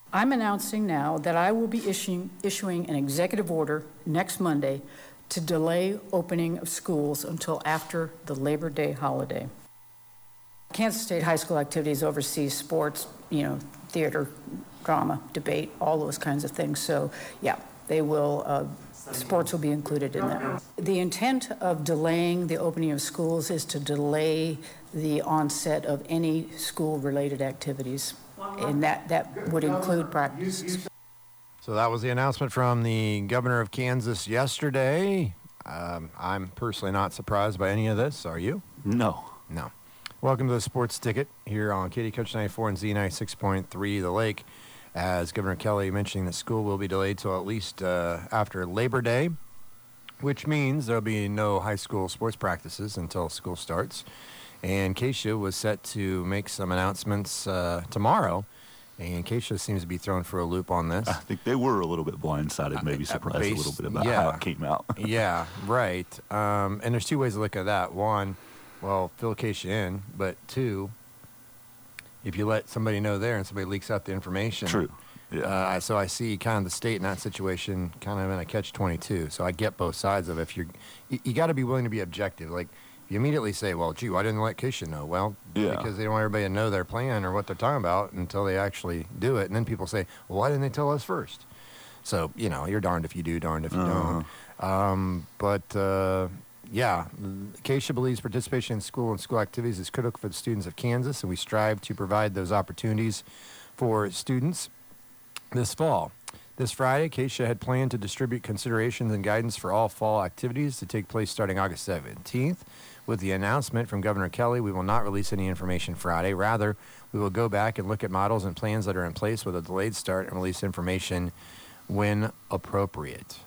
I'm announcing now that I will be issuing an executive order next Monday to delay opening of schools until after the Labor Day holiday. Kansas State High School activities oversees sports, theater, drama, debate, all those kinds of things. So, yeah, they will, sports will be included in that. The intent of delaying the opening of schools is to delay the onset of any school-related activities, and that would include practices. So that was the announcement from the governor of Kansas yesterday. I'm personally not surprised by any of this. Are you? No. Welcome to the Sports Ticket here on KD Coach 94 and Z96.3 The Lake. As Governor Kelly mentioning that school will be delayed till at least after Labor Day, which means there'll be no high school sports practices until school starts. And Keisha was set to make some announcements tomorrow. And Keisha seems to be thrown for a loop on this. I think they were a little bit blindsided, maybe surprised a little bit about how it came out. Yeah, right. And there's two ways to look at that. One, well, fill Keisha in. But two, if you let somebody know there and somebody leaks out the information. True. Yeah. So I see kind of the state in that situation kind of in a catch-22. So I get both sides of it. If you got to be willing to be objective. Like, you immediately say, well, gee, why didn't let Keisha know? Well, because they don't want everybody to know their plan or what they're talking about until they actually do it. And then people say, well, why didn't they tell us first? So, you're darned if you do, darned if you don't. Yeah, Keisha believes participation in school and school activities is critical for the students of Kansas, and we strive to provide those opportunities for students this fall. This Friday, Keisha had planned to distribute considerations and guidance for all fall activities to take place starting August 17th. With the announcement from Governor Kelly, we will not release any information Friday. Rather, we will go back and look at models and plans that are in place with a delayed start and release information when appropriate.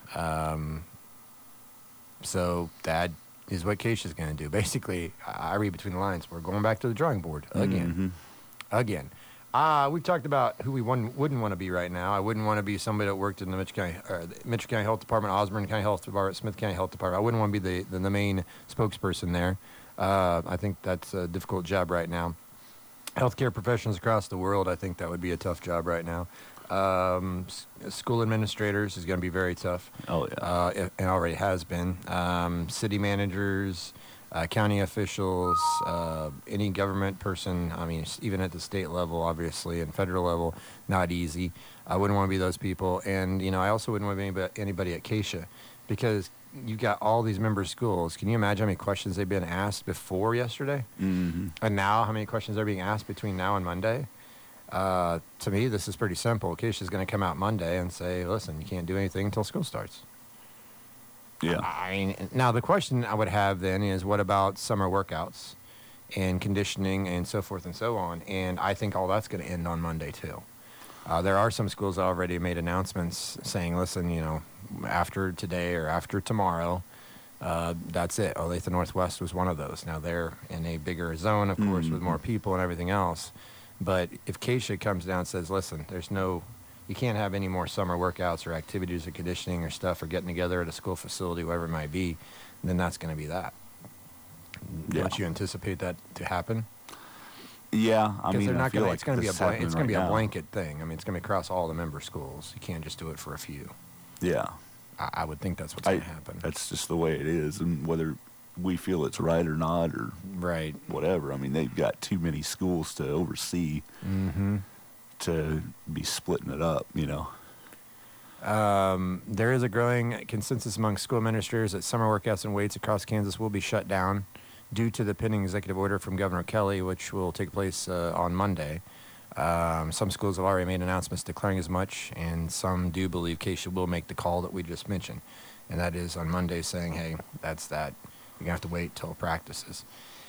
So that is what Keisha's going to do. Basically, I read between the lines. We're going back to the drawing board again. Again. We've talked about who we wouldn't want to be right now. I wouldn't want to be somebody that worked in the Mitchell County Health Department, Osborne County Health Department, Smith County Health Department. I wouldn't want to be the main spokesperson there. I think that's a difficult job right now. Healthcare professionals across the world, I think that would be a tough job right now. School administrators is going to be very tough. Oh, yeah. It already has been. City managers, county officials, any government person, even at the state level, obviously, and federal level, not easy. I wouldn't want to be those people. And, I also wouldn't want to be anybody at Keisha because you've got all these member schools. Can you imagine how many questions they've been asked before yesterday? Mm-hmm. And now how many questions are being asked between now and Monday? To me, this is pretty simple. Keisha's going to come out Monday and say, listen, you can't do anything until school starts. Yeah. Now the question I would have then is, what about summer workouts and conditioning and so forth and so on? And I think all that's going to end on Monday too. There are some schools that already made announcements saying, listen, after today or after tomorrow, that's it. Olathe Northwest was one of those. Now they're in a bigger zone, of course, with more people and everything else. But if Keisha comes down and says, listen, you can't have any more summer workouts or activities or conditioning or stuff or getting together at a school facility, whatever it might be, then that's going to be that. Yeah. Don't you anticipate that to happen? Yeah, Because they're not going to. It's going to be a a blanket thing. It's going to be across all the member schools. You can't just do it for a few. Yeah, I would think that's what's going to happen. That's just the way it is, and whether we feel it's right or not, or right, whatever. They've got too many schools to oversee. Mm-hmm. To be splitting it up, There is a growing consensus among school administrators that summer workouts and weights across Kansas will be shut down due to the pending executive order from Governor Kelly, which will take place on Monday. Some schools have already made announcements declaring as much, and some do believe Keisha will make the call that we just mentioned, and that is on Monday saying, hey, that's that. You're going to have to wait till practices.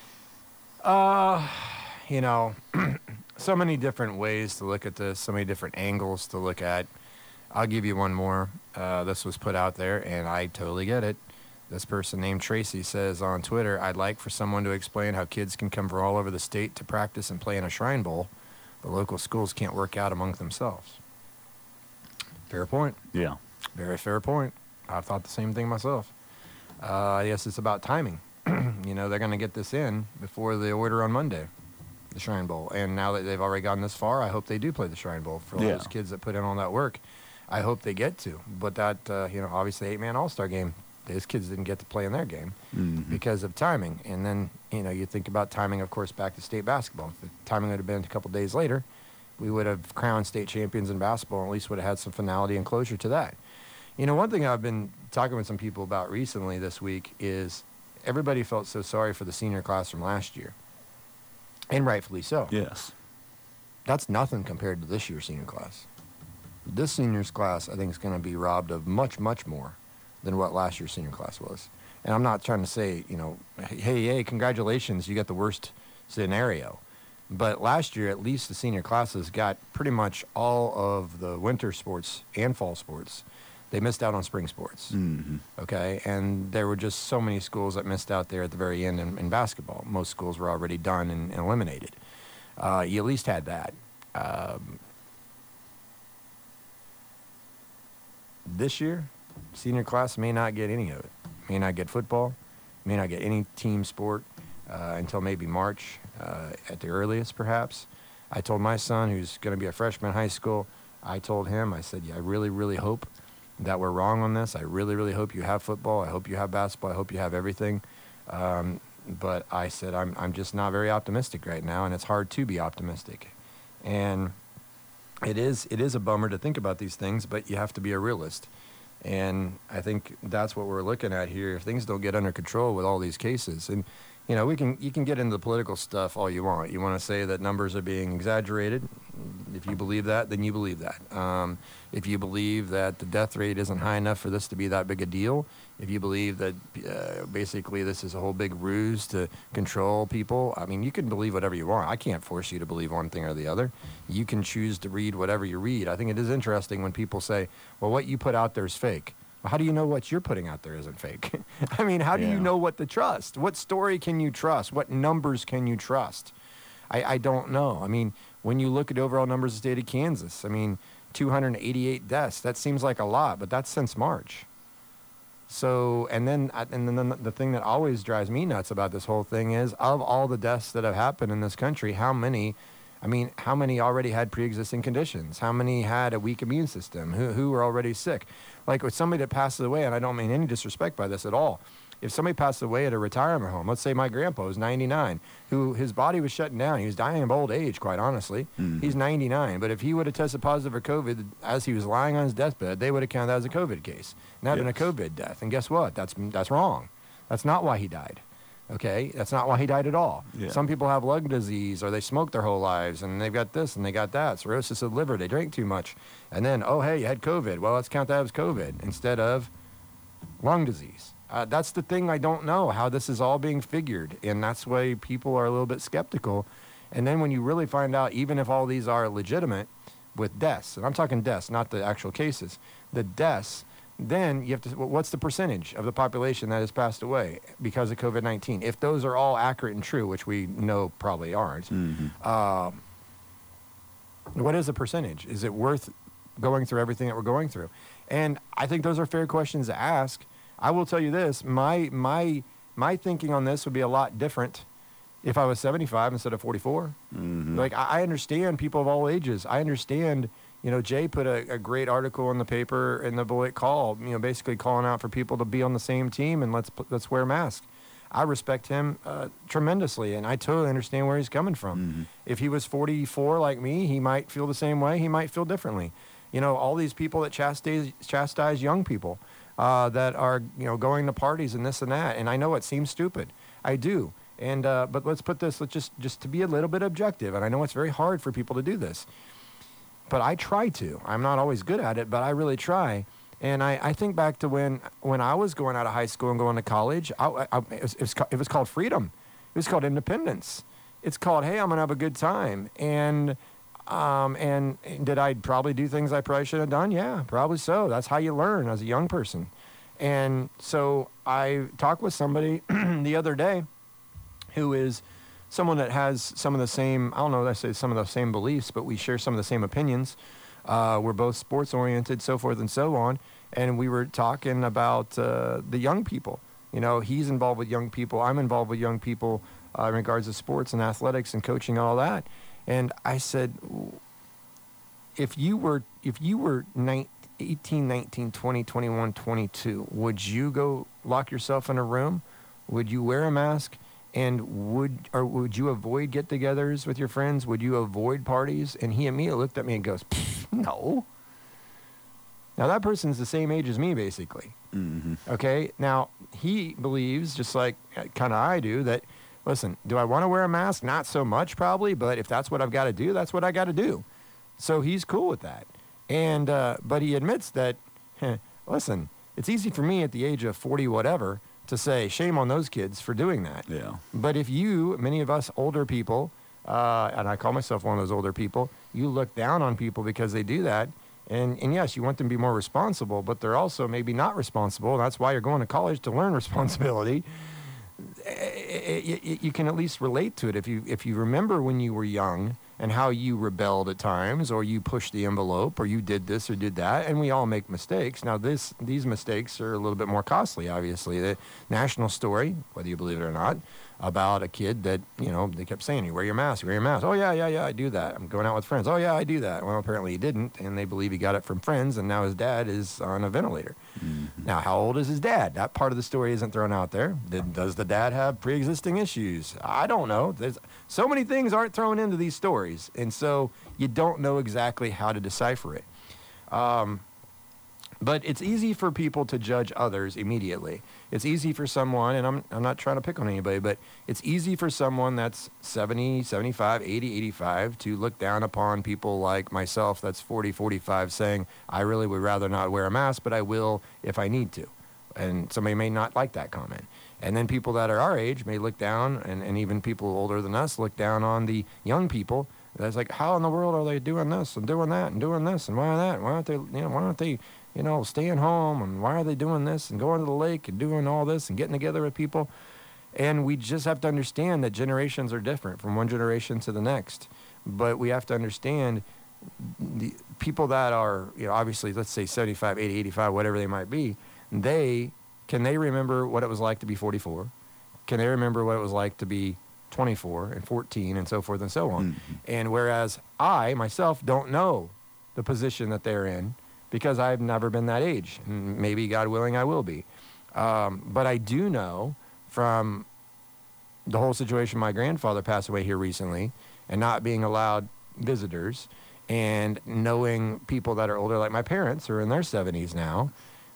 So many different ways to look at this, so many different angles to look at. I'll give you one more. This was put out there, and I totally get it. This person named Tracy says on Twitter, I'd like for someone to explain how kids can come from all over the state to practice and play in a Shrine Bowl, but local schools can't work out among themselves. Fair point. Yeah. Very fair point. I've thought the same thing myself. Yes, it's about timing. They're going to get this in before the order on Monday. the Shrine Bowl. And now that they've already gotten this far, I hope they do play the Shrine Bowl. For all those kids that put in all that work, I hope they get to. But that, obviously 8-man All-Star game, those kids didn't get to play in their game because of timing. And then, you think about timing, of course, back to state basketball. If the timing would have been a couple days later, we would have crowned state champions in basketball, and at least would have had some finality and closure to that. One thing I've been talking with some people about recently this week is everybody felt so sorry for the senior class from last year, and rightfully so. Yes. That's nothing compared to this year's senior class. This senior's class, I think, is going to be robbed of much, much more than what last year's senior class was. And I'm not trying to say, hey, congratulations, you got the worst scenario. But last year, at least the senior classes got pretty much all of the winter sports and fall sports. They missed out on spring sports, okay? And there were just so many schools that missed out there at the very end in basketball. Most schools were already done and eliminated. You at least had that. This year, senior class may not get any of it. May not get football, may not get any team sport until maybe March at the earliest, perhaps. I told my son, who's going to be a freshman in high school, I told him, I said, I really, really hope that we're wrong on this. I really, really hope you have football. I hope you have basketball. I hope you have everything. But I said, I'm just not very optimistic right now, and it's hard to be optimistic. And it is a bummer to think about these things, but you have to be a realist. And I think that's what we're looking at here. If things don't get under control with all these cases, and you can get into the political stuff all you want. You want to say that numbers are being exaggerated. If you believe that, then you believe that. If you believe that the death rate isn't high enough for this to be that big a deal, if you believe that basically this is a whole big ruse to control people, I mean, you can believe whatever you want. I can't force you to believe one thing or the other. You can choose to read whatever you read. I think it is interesting when people say, well, what you put out there is fake. Well, how do you know what you're putting out there isn't fake? I mean, how do you know what to trust? What story can you trust? What numbers can you trust? I don't know. I mean, when you look at overall numbers of the state of Kansas, I mean, 288 deaths, that seems like a lot, but that's since March. So, and then the thing that always drives me nuts about this whole thing is, of all the deaths that have happened in this country, how many already had pre-existing conditions? How many had a weak immune system? Who were already sick? Like with somebody that passes away, and I don't mean any disrespect by this at all. If somebody passed away at a retirement home, let's say my grandpa was 99, who his body was shutting down. He was dying of old age, quite honestly. He's 99. But if he would have tested positive for COVID as he was lying on his deathbed, they would have counted that as a COVID case, not been a COVID death. And guess what? That's wrong. That's not why he died. Okay? That's not why he died at all. Yeah. Some people have lung disease, or they smoked their whole lives, and they've got this and they got that. Cirrhosis of the liver, they drank too much. And then, oh, hey, you had COVID. Well, let's count that as COVID instead of lung disease. That's the thing I don't know, how this is all being figured. And that's why people are a little bit skeptical. And then when you really find out, even if all these are legitimate with deaths, and I'm talking deaths, not the actual cases, the deaths, then you have to, what's the percentage of the population that has passed away because of COVID-19? If those are all accurate and true, which we know probably aren't, what is the percentage? Is it worth going through everything that we're going through? And I think those are fair questions to ask. I will tell you this, my thinking on this would be a lot different if I was 75 instead of 44. Like, I understand people of all ages. I understand, Jay put a great article in the paper in the Beloit Call, basically calling out for people to be on the same team and let's wear masks. I respect him tremendously, and I totally understand where he's coming from. If he was 44 like me, he might feel the same way. He might feel differently. All these people that chastise young people that are, going to parties and this and that. And I know it seems stupid. I do. And but let's just to be a little bit objective. And I know it's very hard for people to do this, but I try to. I'm not always good at it, but I really try. And I think back to when I was going out of high school and going to college, it was called freedom. It was called independence. It's called, hey, I'm going to have a good time. And did I probably do things I probably should have done? Yeah, probably so. That's how you learn as a young person. And so I talked with somebody the other day who is someone that has some of the same, I don't know, I say some of the same beliefs, but we share some of the same opinions. We're both sports oriented, so forth and so on. And we were talking about the young people. He's involved with young people. I'm involved with young people. in regards to sports and athletics and coaching and all that. And I said, if you were 18, 19, 20, 21, 22, would you go lock yourself in a room? Would you wear a mask? And would you avoid get-togethers with your friends? Would you avoid parties? And he immediately looked at me and goes, no. Now, that person's the same age as me, basically. Mm-hmm. Okay? Now, he believes, just like kind of I do, that, listen, do I want to wear a mask? Not so much, probably, but if that's what I've got to do, that's what I got to do. So he's cool with that. And but he admits that, listen, it's easy for me at the age of 40 whatever to say, shame on those kids for doing that. Yeah. But if you, many of us older people, and I call myself one of those older people, you look down on people because they do that. And yes, you want them to be more responsible, but they're also maybe not responsible. That's why you're going to college, to learn responsibility. You can at least relate to it. If you remember when you were young and how you rebelled at times, or you pushed the envelope, or you did this or did that, and we all make mistakes. Now, these mistakes are a little bit more costly, obviously. The national story, whether you believe it or not, about a kid that, they kept saying, you wear your mask, you wear your mask. Oh, yeah, I do that. I'm going out with friends. Oh, yeah, I do that. Well, apparently he didn't, and they believe he got it from friends, and now his dad is on a ventilator. Mm-hmm. Now, how old is his dad? That part of the story isn't thrown out there. Does the dad have pre-existing issues? I don't know. There's so many things aren't thrown into these stories, and so you don't know exactly how to decipher it. But it's easy for people to judge others immediately. It's easy for someone, and I'm not trying to pick on anybody, but it's easy for someone that's 70, 75, 80, 85 to look down upon people like myself that's 40, 45 saying, I really would rather not wear a mask, but I will if I need to. And somebody may not like that comment. And then people that are our age may look down, and even people older than us look down on the young people. That's like, how in the world are they doing this and doing that and doing this and why that? Why aren't they staying home, and why are they doing this and going to the lake and doing all this and getting together with people? And we just have to understand that generations are different from one generation to the next. But we have to understand the people that are, obviously, let's say 75, 80, 85, whatever they might be, can they remember what it was like to be 44? Can they remember what it was like to be 24 and 14 and so forth and so on? Mm-hmm. And whereas I, myself, don't know the position that they're in, because I've never been that age. Maybe, God willing, I will be. But I do know from the whole situation, my grandfather passed away here recently, and not being allowed visitors, and knowing people that are older, like my parents are in their 70s now,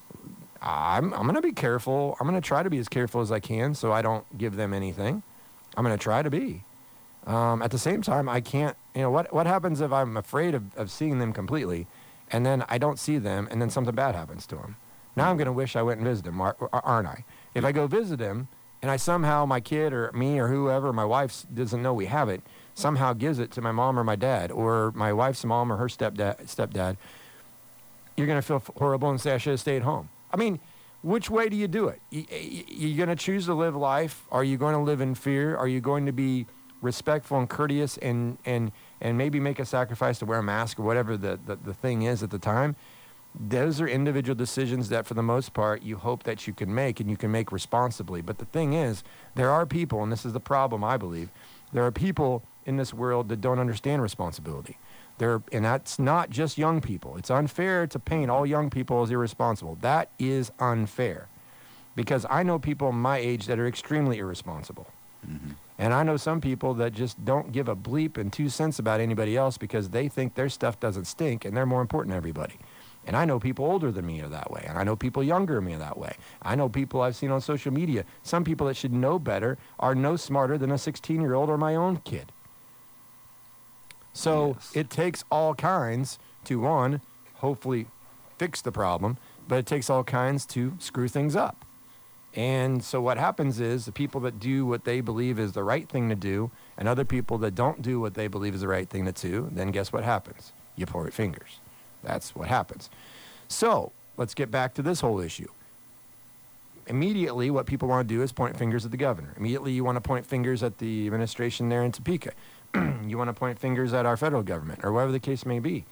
I'm going to be careful. I'm going to try to be as careful as I can so I don't give them anything. I'm going to try to be. At the same time, I can't, what happens if I'm afraid of seeing them completely, and then I don't see them, and then something bad happens to them? Now I'm going to wish I went and visited them, aren't I? If I go visit them, and I somehow, my kid or me or whoever, my wife doesn't know we have it, somehow gives it to my mom or my dad, or my wife's mom or her stepdad, you're going to feel horrible and say, I should have stayed home. I mean, which way do you do it? You're going to choose to live life? Are you going to live in fear? Are you going to be respectful and courteous and maybe make a sacrifice to wear a mask or whatever the thing is at the time? Those are individual decisions that, for the most part, you hope that you can make, and you can make responsibly. But the thing is, there are people, and this is the problem, I believe, there are people in this world that don't understand responsibility. And that's not just young people. It's unfair to paint all young people as irresponsible. That is unfair, because I know people my age that are extremely irresponsible. Mm-hmm. And I know some people that just don't give a bleep and 2 cents about anybody else because they think their stuff doesn't stink and they're more important than everybody. And I know people older than me are that way. And I know people younger than me are that way. I know people I've seen on social media. Some people that should know better are no smarter than a 16-year-old or my own kid. So yes, it takes all kinds to, one, hopefully fix the problem, but it takes all kinds to screw things up. And so what happens is the people that do what they believe is the right thing to do, and other people that don't do what they believe is the right thing to do, then guess what happens? You point fingers. That's what happens. So let's get back to this whole issue. Immediately, what people want to do is point fingers at the governor. Immediately, you want to point fingers at the administration there in Topeka. You want to point fingers at our federal government, or whatever the case may be.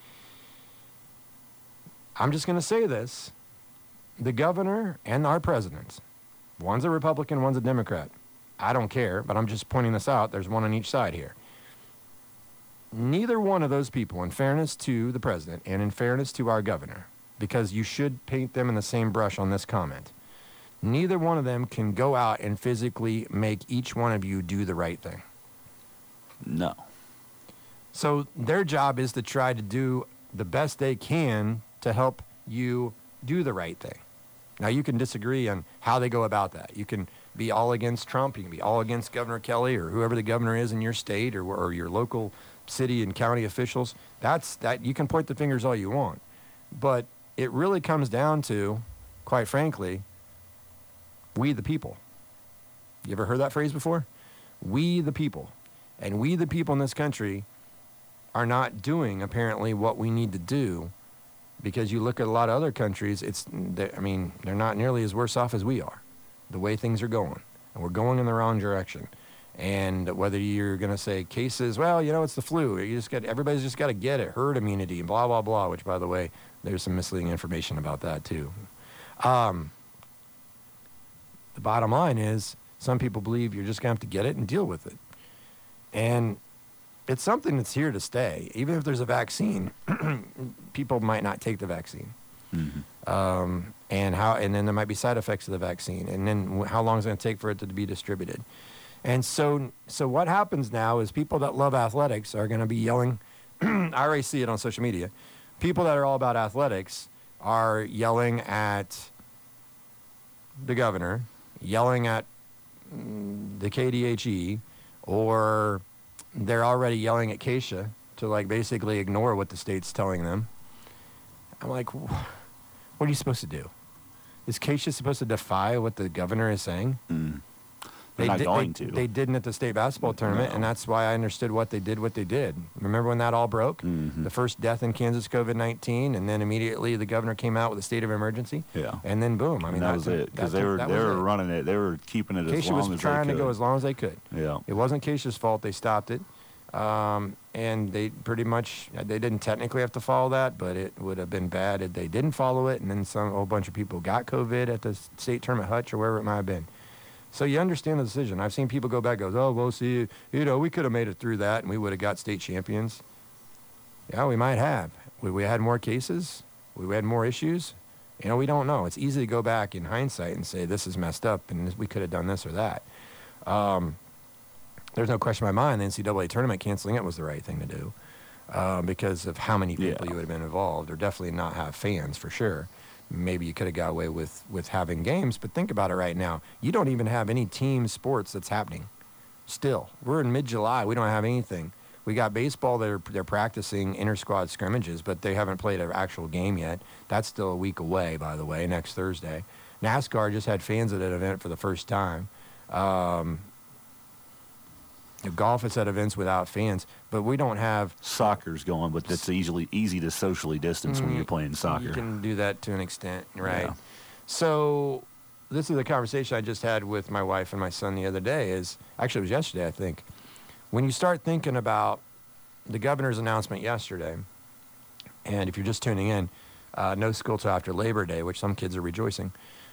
I'm just going to say this. The governor and our president, one's a Republican, one's a Democrat. I don't care, but I'm just pointing this out. There's one on each side here. Neither one of those people, in fairness to the president and in fairness to our governor, because you should paint them in the same brush on this comment, neither one of them can go out and physically make each one of you do the right thing. No. So their job is to try to do the best they can to help you do the right thing. Now, you can disagree on how they go about that. You can be all against Trump. You can be all against Governor Kelly or whoever the governor is in your state or your local city and county officials. That you can point the fingers all you want. But it really comes down to, quite frankly, we the people. You ever heard that phrase before? We the people. And we the people in this country are not doing, apparently, what we need to do, because you look at a lot of other countries, they're not nearly as worse off as we are, the way things are going. And we're going in the wrong direction. And whether you're going to say cases, well, it's the flu. Everybody's just got to get it, herd immunity, and blah, blah, blah, which, by the way, there's some misleading information about that, too. The bottom line is some people believe you're just going to have to get it and deal with it. And it's something that's here to stay. Even if there's a vaccine, people might not take the vaccine. Mm-hmm. And then there might be side effects of the vaccine. And then how long is it going to take for it to be distributed? And so what happens now is people that love athletics are going to be yelling. I already see it on social media. People that are all about athletics are yelling at the governor, yelling at the KDHE, or they're already yelling at Keisha to basically ignore what the state's telling them. I'm like, what are you supposed to do? Is Keisha supposed to defy what the governor is saying? They're not going to. They didn't at the state basketball tournament, No. and that's why I understood what they did. Remember when that all broke? Mm-hmm. The first death in Kansas, COVID-19, and then immediately the governor came out with a state of emergency. Yeah. And then boom. That was it, because they were running it. They were keeping it as long as they could. Keisha was trying to go as long as they could. Yeah. It wasn't Keisha's fault. They stopped it. And they pretty much, they didn't technically have to follow that, but it would have been bad if they didn't follow it, and then a whole bunch of people got COVID at the state tournament hutch or wherever it might have been. So you understand the decision. I've seen people go back and go, oh, well, see, we could have made it through that and we would have got state champions. Yeah, we might have. We had more cases. We had more issues. We don't know. It's easy to go back in hindsight and say this is messed up and we could have done this or that. There's no question in my mind the NCAA tournament canceling it was the right thing to do because of how many people you would have been involved, or definitely not have fans for sure. Maybe you could have got away with having games, but think about it right now. You don't even have any team sports that's happening. Still, we're in mid-July. We don't have anything. We got baseball. They're practicing inter-squad scrimmages, but they haven't played an actual game yet. That's still a week away, by the way, next Thursday. NASCAR just had fans at that event for the first time. Golf has had events without fans, but we don't have... Soccer's going, but that's easy to socially distance when you're playing soccer. You can do that to an extent, right? Yeah. So this is a conversation I just had with my wife and my son the other day. Actually, it was yesterday, I think. When you start thinking about the governor's announcement yesterday, and if you're just tuning in, no school till after Labor Day, which some kids are rejoicing.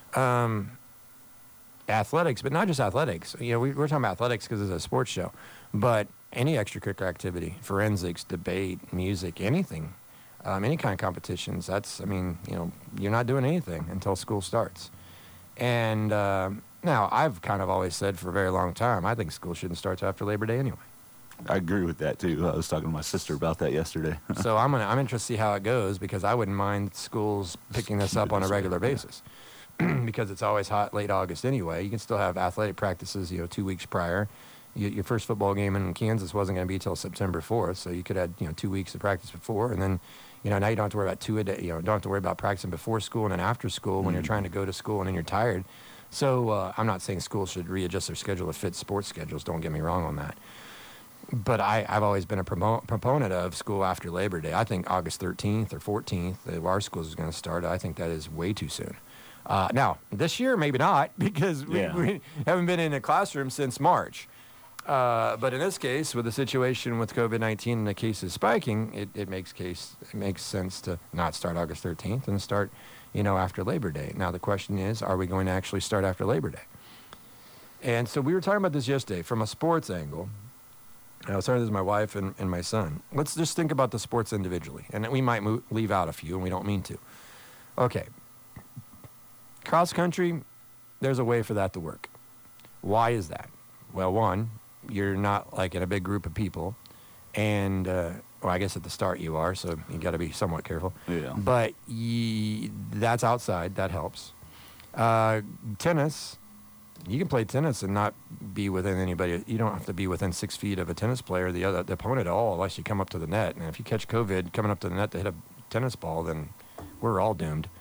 Athletics, but not just athletics. We're talking about athletics because it's a sports show, but any extracurricular activity, forensics, debate, music, anything, any kind of competitions. You're not doing anything until school starts. And now I've kind of always said for a very long time, I think school shouldn't start till after Labor Day anyway. I agree with that too. I was talking to my sister about that yesterday. So I'm interested to see how it goes, because I wouldn't mind schools picking this up on a regular basis. Because it's always hot late August anyway. You can still have athletic practices, 2 weeks prior. Your first football game in Kansas wasn't going to be till September 4th, so you could have 2 weeks of practice before, and then now you don't have to worry about 2 a day. Don't have to worry about practicing before school and then after school when you're trying to go to school and then you're tired. So I'm not saying schools should readjust their schedule to fit sports schedules. Don't get me wrong on that. But I've always been a proponent of school after Labor Day. I think August 13th or 14th, our schools is going to start. I think that is way too soon. Now, this year, maybe not, because we haven't been in a classroom since March. But in this case, with the situation with COVID-19 and the cases spiking, it makes sense to not start August 13th and start, after Labor Day. Now, the question is, are we going to actually start after Labor Day? And so we were talking about this yesterday from a sports angle. I was talking to my wife and my son. Let's just think about the sports individually. And we might leave out a few, and we don't mean to. Okay. Cross country, there's a way for that to work. Why is that? Well, one, you're not like in a big group of people. And, well, I guess at the start you are, so you got to be somewhat careful. Yeah. But that's outside. That helps. Tennis, you can play tennis and not be within anybody. You don't have to be within 6 feet of a tennis player, the opponent at all, unless you come up to the net. And if you catch COVID coming up to the net to hit a tennis ball, then we're all doomed.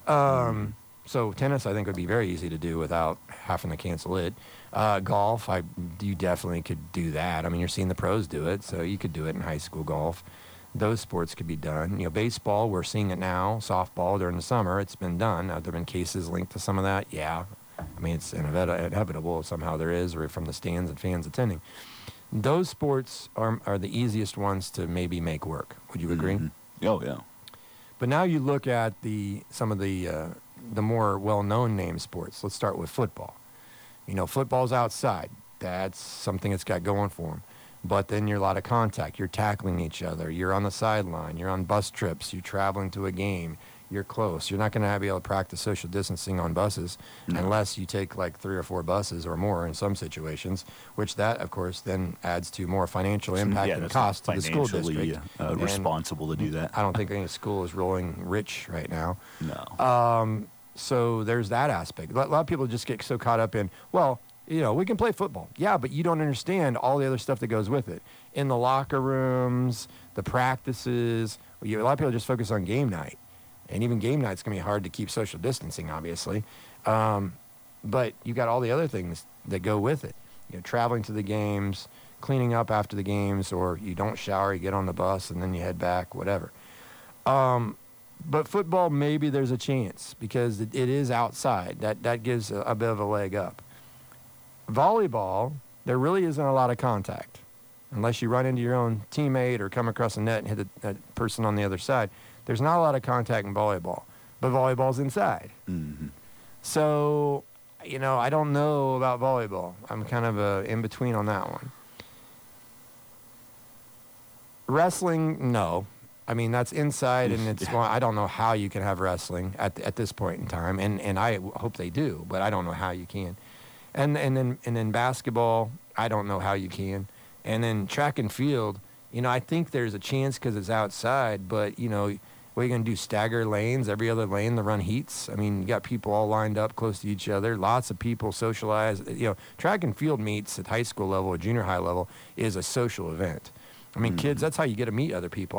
So tennis, I think, would be very easy to do without having to cancel it. Golf, you definitely could do that. I mean, you're seeing the pros do it, so you could do it in high school golf. Those sports could be done. You know, baseball, we're seeing it now. Softball during the summer, it's been done. Have there been cases linked to some of that? Yeah. I mean, it's inevitable. Somehow there is, or from the stands and fans attending. Those sports are the easiest ones to maybe make work. Would you agree? Mm-hmm. Oh, yeah. But now you look at some of the more well-known name sports. Let's start with football. You know, football's outside. That's something it's got going for them. But then you're a lot of contact. You're tackling each other. You're on the sideline. You're on bus trips. You're traveling to a game. You're close. You're not going to be able to practice social distancing on buses unless you take like 3 or 4 buses or more in some situations, which that, of course, then adds to more financial impact and cost to the school district. Responsible to do that. I don't think any school is rolling rich right now. No. So there's that aspect. A lot of people just get so caught up in, well, you know, we can play football. Yeah, but you don't understand all the other stuff that goes with it. In the locker rooms, the practices, a lot of people just focus on game night. And even game night's going to be hard to keep social distancing, obviously. But you got all the other things that go with it. You know, traveling to the games, cleaning up after the games, or you don't shower, you get on the bus, and then you head back, whatever. But football, maybe there's a chance because it is outside. That gives a bit of a leg up. Volleyball, there really isn't a lot of contact. Unless you run into your own teammate or come across a net and hit that person on the other side. There's not a lot of contact in volleyball, but volleyball's inside. Mm-hmm. So, you know, I don't know about volleyball. I'm kind of in between on that one. Wrestling, no. I mean, that's inside, and it's. Well, I don't know how you can have wrestling at this point in time, and I hope they do, but I don't know how you can. And then basketball, I don't know how you can. And then track and field, you know, I think there's a chance because it's outside, but you know. What are you going to do, stagger lanes, every other lane to run heats? I mean, you got people all lined up close to each other. Lots of people socialize. You know, track and field meets at high school level or junior high level is a social event. I mean, kids, that's how you get to meet other people.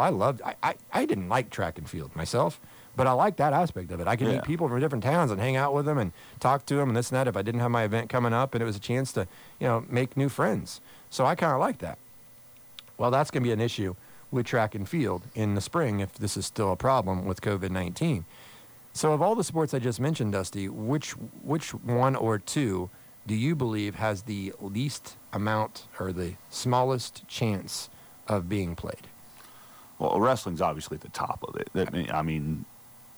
I didn't like track and field myself, but I like that aspect of it. I could meet people from different towns and hang out with them and talk to them and this and that if I didn't have my event coming up, and it was a chance to, you know, make new friends. So I kind of like that. Well, that's going to be an issue with track and field in the spring if this is still a problem with COVID-19. So of all the sports I just mentioned, Dusty, which one or two do you believe has the least amount or the smallest chance of being played? Well, wrestling's obviously at the top of it. I mean,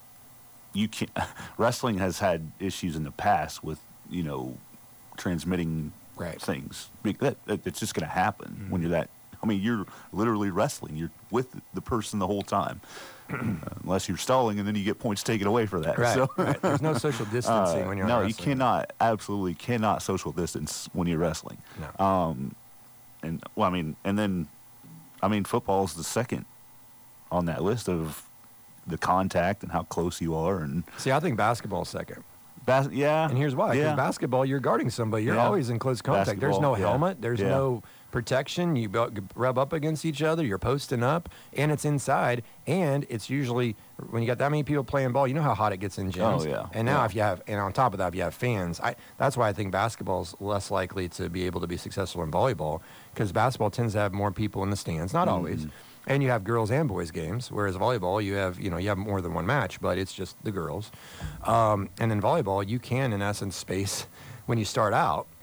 you can't. Wrestling has had issues in the past with, you know, transmitting things. It's just going to happen when you're that. I mean, you're literally wrestling. You're with the person the whole time, unless you're stalling, and then you get points taken away for that. Right. So, right. There's no social distancing when you're no, wrestling. you absolutely cannot social distance when you're wrestling. No. And well, football is the second on that list of the contact and how close you are. And see, I think basketball's second. Yeah. And here's why. Because basketball, you're guarding somebody. You're always in close contact. There's no helmet. There's no protection. You rub up against each other. You're posting up, and it's inside. And it's usually, when you got that many people playing ball, you know how hot it gets in gyms. Oh, yeah. And now if you have, and on top of that, if you have fans, that's why I think basketball's less likely to be able to be successful in volleyball, because basketball tends to have more people in the stands. Not always. And you have girls and boys games, whereas volleyball, you have more than one match, but it's just the girls. And in volleyball, you can, in essence, space when you start out.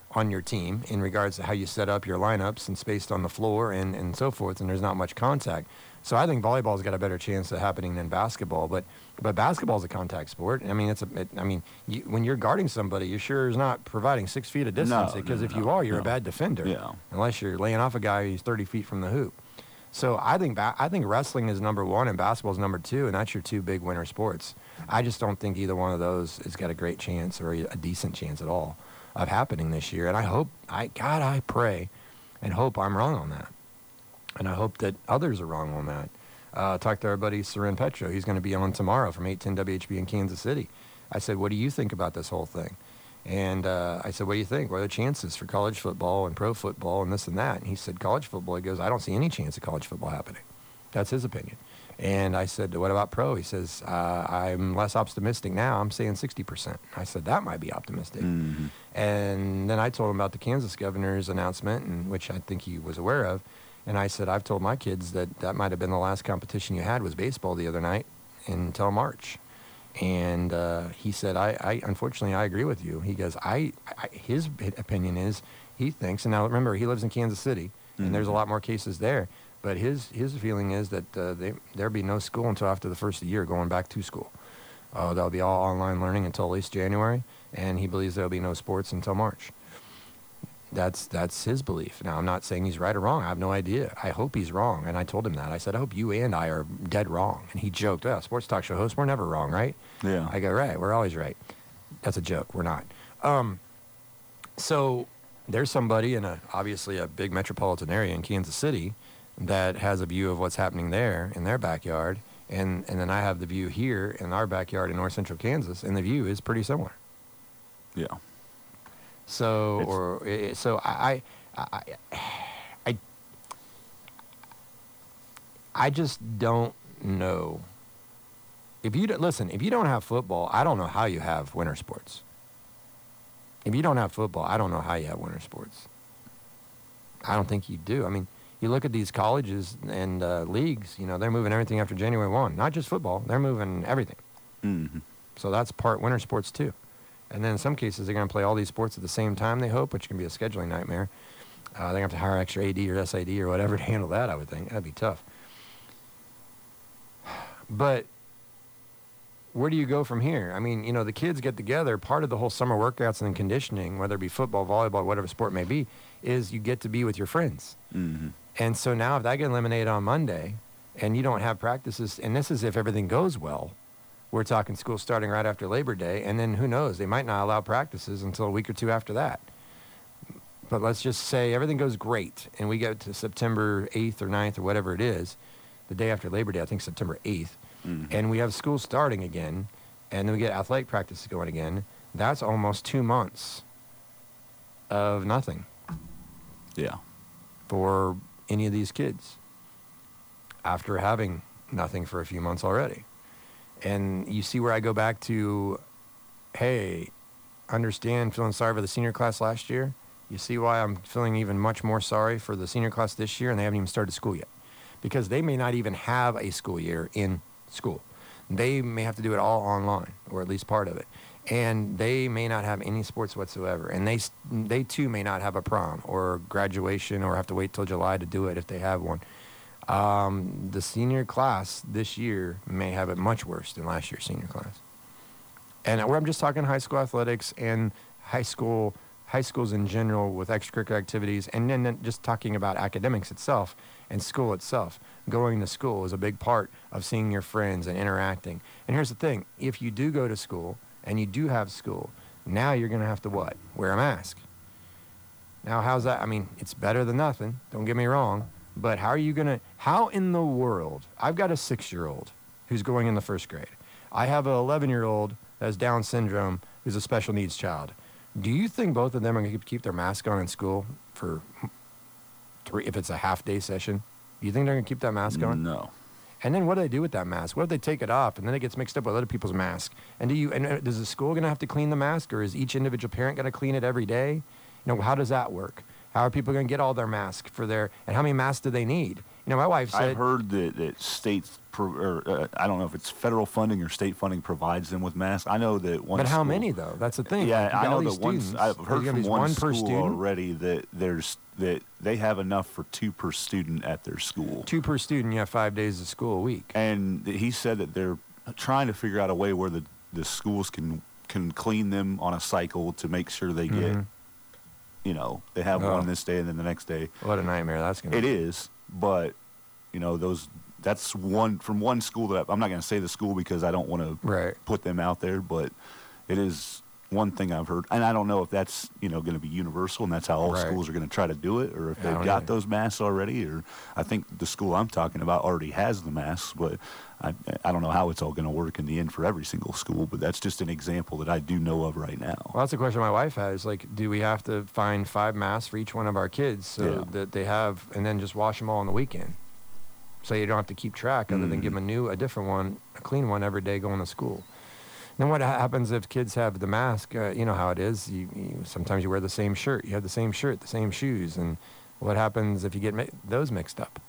on your team in regards to how you set up your lineups and spaced on the floor and so forth, and there's not much contact. So I think volleyball's got a better chance of happening than basketball, but basketball's a contact sport. I mean, when you're guarding somebody, you sure is not providing 6 feet of distance, because if you are, you're a bad defender. Yeah. Unless you're laying off a guy who's 30 feet from the hoop. So I think wrestling is number one and basketball is number two, and that's your two big winter sports. I just don't think either one of those has got a great chance or a decent chance at all of happening this year. And I pray and hope I'm wrong on that. And I hope that others are wrong on that. Talked to our buddy Seren Petro. He's going to be on tomorrow from 810 WHB in Kansas City. I said, what do you think about this whole thing? And I said, what do you think? What are the chances for college football and pro football and this and that? And he said, college football. He goes, I don't see any chance of college football happening. That's his opinion. And I said, what about pro? He says, I'm less optimistic now. I'm saying 60%. I said, that might be optimistic. Mm-hmm. And then I told him about the Kansas governor's announcement, which I think he was aware of. And I said, I've told my kids that might have been the last competition you had was baseball the other night until March. And he said, unfortunately, I agree with you. He goes, his opinion is he thinks, and now remember, he lives in Kansas City, and there's a lot more cases there. But his feeling is that there'll be no school until after the first of the year, going back to school. That'll be all online learning until at least January, and he believes there'll be no sports until March. That's his belief. Now, I'm not saying he's right or wrong. I have no idea. I hope he's wrong, and I told him that. I said, I hope you and I are dead wrong. And he joked, sports talk show hosts, we're never wrong, right? Yeah. I go, right, we're always right. That's a joke. We're not. So there's somebody in obviously a big metropolitan area in Kansas City that has a view of what's happening there in their backyard, and then I have the view here in our backyard in north central Kansas, and the view is pretty similar. Yeah. So I just don't know. If you don't have football, I don't know how you have winter sports. If you don't have football, I don't know how you have winter sports. I don't think you do. I mean, you look at these colleges and leagues, they're moving everything after January 1. Not just football, they're moving everything. Mm-hmm. So that's part winter sports too. And then in some cases, they're going to play all these sports at the same time, they hope, which can be a scheduling nightmare. They're going to have to hire extra AD or SID or whatever to handle that, I would think. That'd be tough. But where do you go from here? I mean, the kids get together. Part of the whole summer workouts and conditioning, whether it be football, volleyball, whatever sport it may be, is you get to be with your friends. Mm-hmm. And so now if that gets eliminated on Monday and you don't have practices, and this is if everything goes well, we're talking school starting right after Labor Day, and then who knows, they might not allow practices until a week or two after that. But let's just say everything goes great, and we get to September 8th or 9th or whatever it is, the day after Labor Day, I think September 8th, and we have school starting again, and then we get athletic practices going again. That's almost 2 months of nothing. Yeah. For any of these kids after having nothing for a few months already. And you see where I go back to, hey, feeling sorry for the senior class last year. You see why I'm feeling even much more sorry for the senior class this year, and they haven't even started school yet. Because they may not even have a school year in school. They may have to do it all online, or at least part of it. And they may not have any sports whatsoever. And they too may not have a prom or graduation, or have to wait till July to do it if they have one. The senior class this year may have it much worse than last year's senior class. And I'm just talking high school athletics and high schools in general with extracurricular activities, and then just talking about academics itself and school itself. Going to school is a big part of seeing your friends and interacting. And here's the thing. If you do go to school and you do have school, now you're going to have to what? Wear a mask. Now, how's that? I mean, it's better than nothing. Don't get me wrong. But how in the world, I've got a 6-year-old who's going in the first grade. I have an 11-year-old that has Down syndrome who's a special needs child. Do you think both of them are going to keep their mask on in school for if it's a half-day session? Do you think they're going to keep that mask on? No. And then what do they do with that mask? What if they take it off and then it gets mixed up with other people's masks? And is the school going to have to clean the mask, or is each individual parent going to clean it every day? How does that work? How are people going to get all their masks and how many masks do they need? my wife said. I've heard that states, I don't know if it's federal funding or state funding provides them with masks. I know that one. But how school, many though? That's the thing. Yeah, Like, you I got all know these that one. students. I've heard There's gonna from be one per school student? already that they have enough for 2 per student at their school. 2 per student. You have 5 days of school a week. And he said that they're trying to figure out a way where the schools can clean them on a cycle to make sure they get, they have Oh. one this day and then the next day. What a nightmare that's going to It be. is, but that's one from one school that I'm not going to say the school because I don't want to Right. put them out there, but it is one thing I've heard, and I don't know if that's going to be universal and that's how all Right. schools are going to try to do it, or if I they've don't got either. those masks already. Or I think the school I'm talking about already has the masks, but I don't know how it's all going to work in the end for every single school. But that's just an example that I do know of right now. Well, that's a question my wife has. Like, do we have to find 5 masks for each one of our kids so Yeah. that they have, and then just wash them all on the weekend? So you don't have to keep track other than give them a different one, a clean one every day going to school. Then what happens if kids have the mask? You know how it is. Sometimes you wear the same shirt. You have the same shirt, the same shoes. And what happens if you get those mixed up?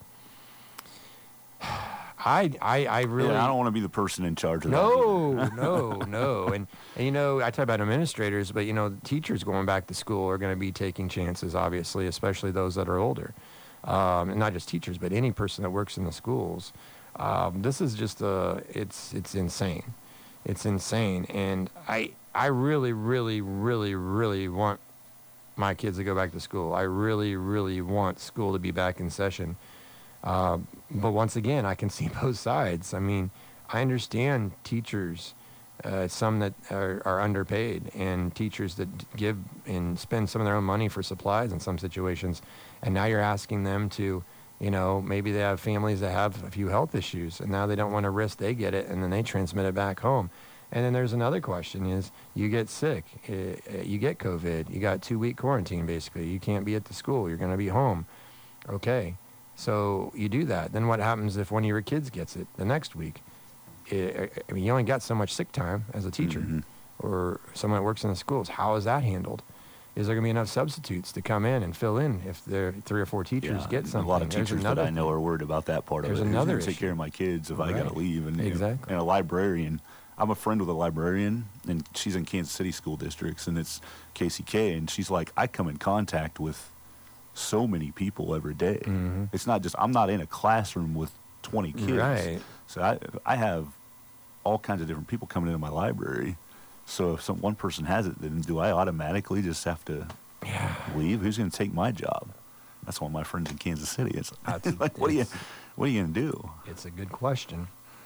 I really... Yeah, I don't want to be the person in charge of that. No. And I talk about administrators, but, teachers going back to school are going to be taking chances, obviously, especially those that are older. And not just teachers, but any person that works in the schools. This is just, it's insane. It's insane. And I really, really, really, really want my kids to go back to school. I really, really want school to be back in session. But once again, I can see both sides. I mean, I understand teachers, some that are underpaid, and teachers that give and spend some of their own money for supplies in some situations. And now you're asking them to, maybe they have families that have a few health issues, and now they don't want to risk they get it, and then they transmit it back home. And then there's another question is, you get sick, you get COVID, you got 2-week quarantine basically. You can't be at the school, you're going to be home. Okay. So you do that. Then what happens if one of your kids gets it the next week? You only got so much sick time as a teacher or someone that works in the schools. How is that handled? Is there going to be enough substitutes to come in and fill in if there 3 or 4 teachers get something? A lot of teachers that I know are worried about that part of it. There's another Who's gonna take issue. care of my kids if I got to leave? And Exactly. And a librarian. I'm a friend with a librarian, and she's in Kansas City school districts, and it's KCK, and she's like, I come in contact with so many people every day. Mm-hmm. It's not just, I'm not in a classroom with 20 kids. Right. So I have all kinds of different people coming into my library. So if one person has it, then do I automatically just have to leave? Who's going to take my job? That's one of my friends in Kansas City. It's like, what are you going to do? It's a good question.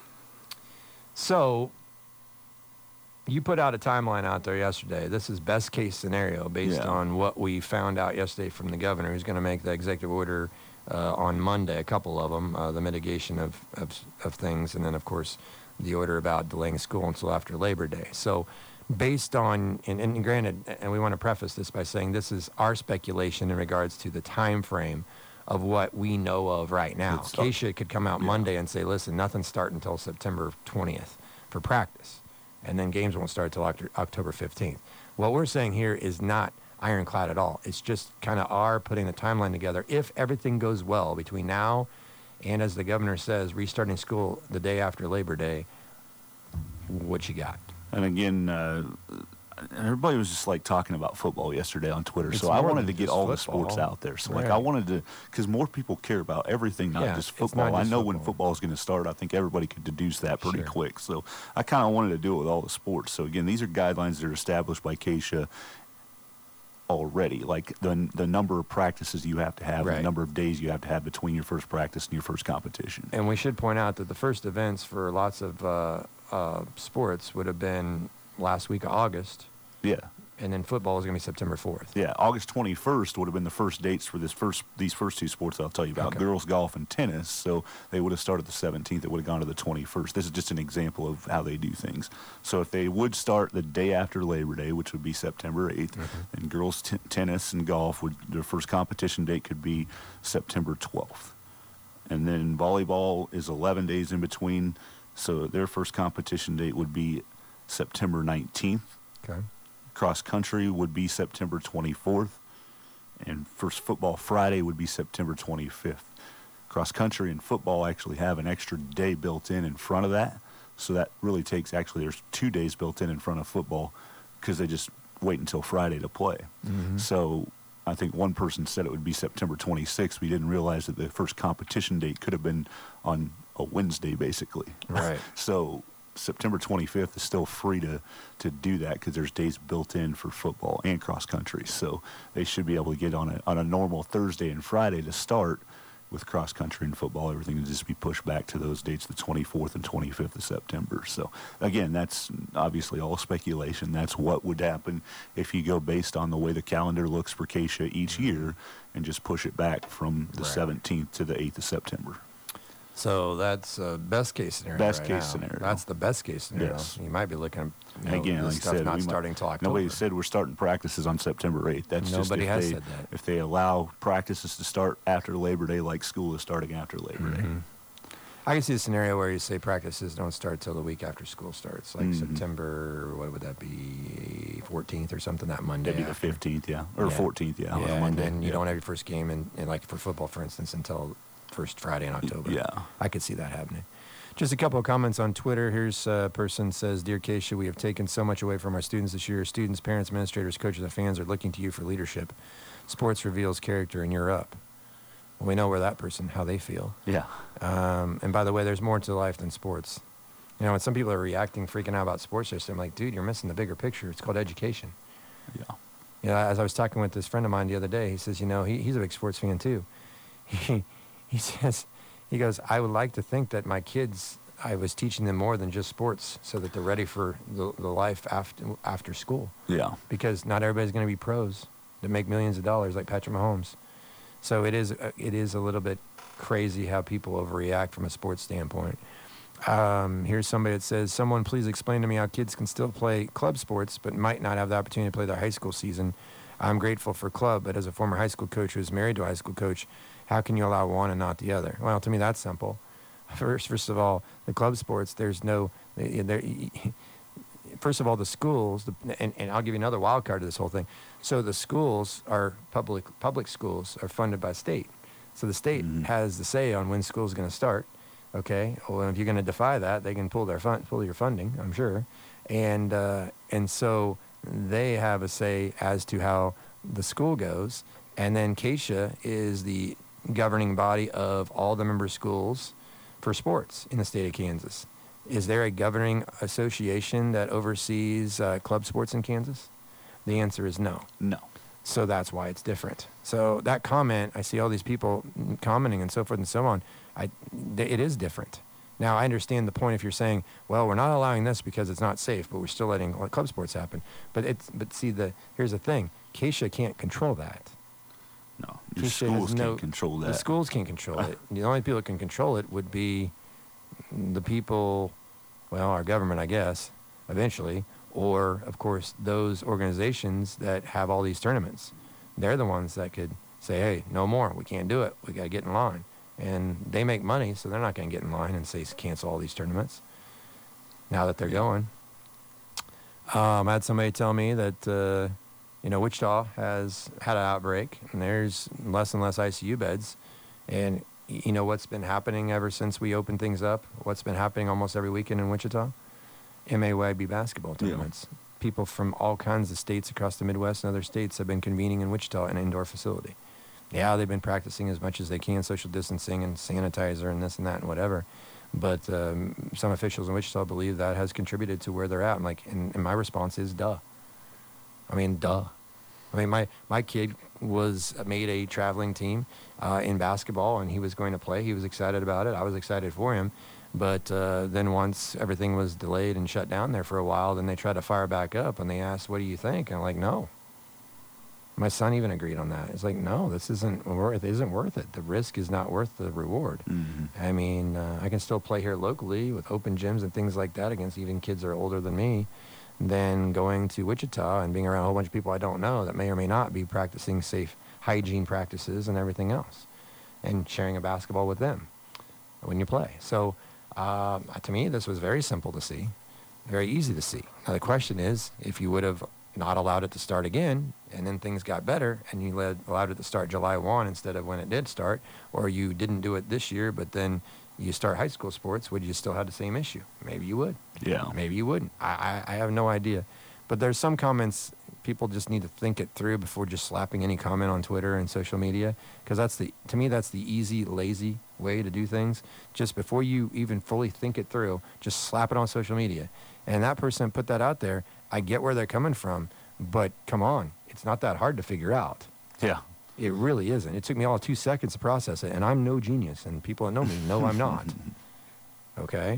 So you put out a timeline out there yesterday. This is best case scenario based on what we found out yesterday from the governor, who's going to make the executive order on Monday, a couple of them, the mitigation of things, and then, of course, the order about delaying school until after Labor Day. So based on, and granted, and we want to preface this by saying this is our speculation in regards to the time frame of what we know of right now. Keisha could come out Monday and say, listen, nothing's starting until September 20th for practice, and then games won't start until October 15th. What we're saying here is not ironclad at all. It's just kind of our putting the timeline together. If everything goes well between now and, as the governor says, restarting school the day after Labor Day, what you got? And again, everybody was just like talking about football yesterday on Twitter. It's So I more wanted than to get just all the football. sports out there. So like Right. I wanted to, because more people care about everything, not Yeah, just it's not football. I just know when football. football is going to start. I think everybody could deduce that pretty Sure. quick. So I kind of wanted to do it with all the sports. So again, these are guidelines that are established by Keisha already, like the number of practices you have to have, Right. the number of days you have to have between your first practice and your first competition. And we should point out that the first events for lots of sports would have been last week of August, Yeah. and then football is going to be September 4th. Yeah, August 21st would have been the first dates for these first 2 sports that I'll tell you about, Okay. girls golf and tennis. So they would have started the 17th. It would have gone to the 21st. This is just an example of how they do things. So if they would start the day after Labor Day, which would be September 8th, then girls tennis and golf, their first competition date could be September 12th. And then volleyball is 11 days in between. So their first competition date would be September 19th. Okay. Cross country would be September 24th, and first football Friday would be September 25th. Cross country and football actually have an extra day built in front of that. So that really takes, actually, there's 2 days built in front of football because they just wait until Friday to play. So I think one person said it would be September 26th. We didn't realize that the first competition date could have been on a Wednesday, basically. Right. So September 25th is still free to do that because there's days built in for football and cross country. So they should be able to get on a normal Thursday and Friday to start. With cross country and football, everything will just be pushed back to those dates, the 24th and 25th of September. So, again, that's obviously all speculation. That's what would happen if you go based on the way the calendar looks for Keisha each year and just push it back from the 17th to the 8th of September. So that's best case scenario. Best right case now. scenario. That's the best case scenario. Yes. You might be looking at Again, this like stuff I said, not starting until October. Nobody said we're starting practices on September 8th. That's Nobody just has said that. If they allow practices to start after Labor Day, like school is starting after Labor Day. I can see a scenario where you say practices don't start till the week after school starts, like September, what would that be, 14th or something, that Monday. Maybe the 15th, or 14th, on a Monday. And then you don't have your first game, in like for football, for instance, until first Friday in October. Yeah. I could see that happening. Just a couple of comments on Twitter. Here's a person says, Dear Keisha, we have taken so much away from our students this year. Students, parents, administrators, coaches, and fans are looking to you for leadership. Sports reveals character, and you're up. Well, we know where that person, how they feel. Yeah. And by the way, there's more to life than sports. You know, when some people are reacting, freaking out about sports system, I'm like, dude, you're missing the bigger picture. It's called education. Yeah. You know, as I was talking with this friend of mine the other day, he says, you know, he's a big sports fan too. He says, he goes, I would like to think that my kids, I was teaching them more than just sports so that they're ready for the life after school. Yeah. Because not everybody's going to be pros that make millions of dollars like Patrick Mahomes. So it is a little bit crazy how people overreact from a sports standpoint. Here's somebody that says, someone please explain to me how kids can still play club sports but might not have the opportunity to play their high school season. I'm grateful for club, but as a former high school coach who is married to a high school coach, how can you allow one and not the other? Well, to me, that's simple. First of all, the club sports, there's no... First of all, the schools, and I'll give you another wild card to this whole thing. So the schools are public schools are funded by state. So the state has the say on when school is going to start. Okay, well, if you're going to defy that, they can pull your funding, I'm sure, and so they have a say as to how the school goes. And then Keisha is the governing body of all the member schools for sports in the state of Kansas. Is there a governing association that oversees club sports in Kansas? The answer is no. No. So that's why it's different. So that comment, I see all these people commenting and so forth and so on. It is different. Now, I understand the point if you're saying, well, we're not allowing this because it's not safe, but we're still letting club sports happen. But here's the thing. Keisha can't control that. No, your schools can't control that. The schools can't control it. The only people that can control it would be the people, well, our government, I guess, eventually, or, of course, those organizations that have all these tournaments. They're the ones that could say, hey, no more. We can't do it. We got to get in line. And they make money, so they're not going to get in line and say cancel all these tournaments now that they're going. I had somebody tell me that, Wichita has had an outbreak, and there's less and less ICU beds. And you know what's been happening ever since we opened things up? What's been happening almost every weekend in Wichita? MAYB basketball tournaments. Yeah. People from all kinds of states across the Midwest and other states have been convening in Wichita in an indoor facility. Yeah, they've been practicing as much as they can, social distancing and sanitizer and this and that and whatever. But some officials in Wichita believe that has contributed to where they're at. And my response is, duh. I mean, duh. I mean, my kid made a traveling team in basketball, and he was going to play. He was excited about it. I was excited for him. But then once everything was delayed and shut down there for a while, then they tried to fire back up, and they asked, what do you think? And I'm like, no. My son even agreed on that. It's like, no, this isn't worth it. The risk is not worth the reward. Mm-hmm. I mean, I can still play here locally with open gyms and things like that against even kids that are older than me, than going to Wichita and being around a whole bunch of people I don't know that may or may not be practicing safe hygiene practices and everything else, and sharing a basketball with them when you play. So to me, this was very simple to see, very easy to see. Now the question is, if you would have not allowed it to start again, and then things got better, and you allowed it to start July 1 instead of when it did start, or you didn't do it this year, but then you start high school sports, would you still have the same issue? Maybe you would. Yeah. Maybe you wouldn't. I have no idea. But there's some comments people just need to think it through before just slapping any comment on Twitter and social media, because to me that's the easy, lazy way to do things. Just before you even fully think it through, just slap it on social media. And that person put that out there. I get where they're coming from, but come on, it's not that hard to figure out. Yeah. It really isn't. It took me all 2 seconds to process it, and I'm no genius, and people that know me know I'm not. Okay?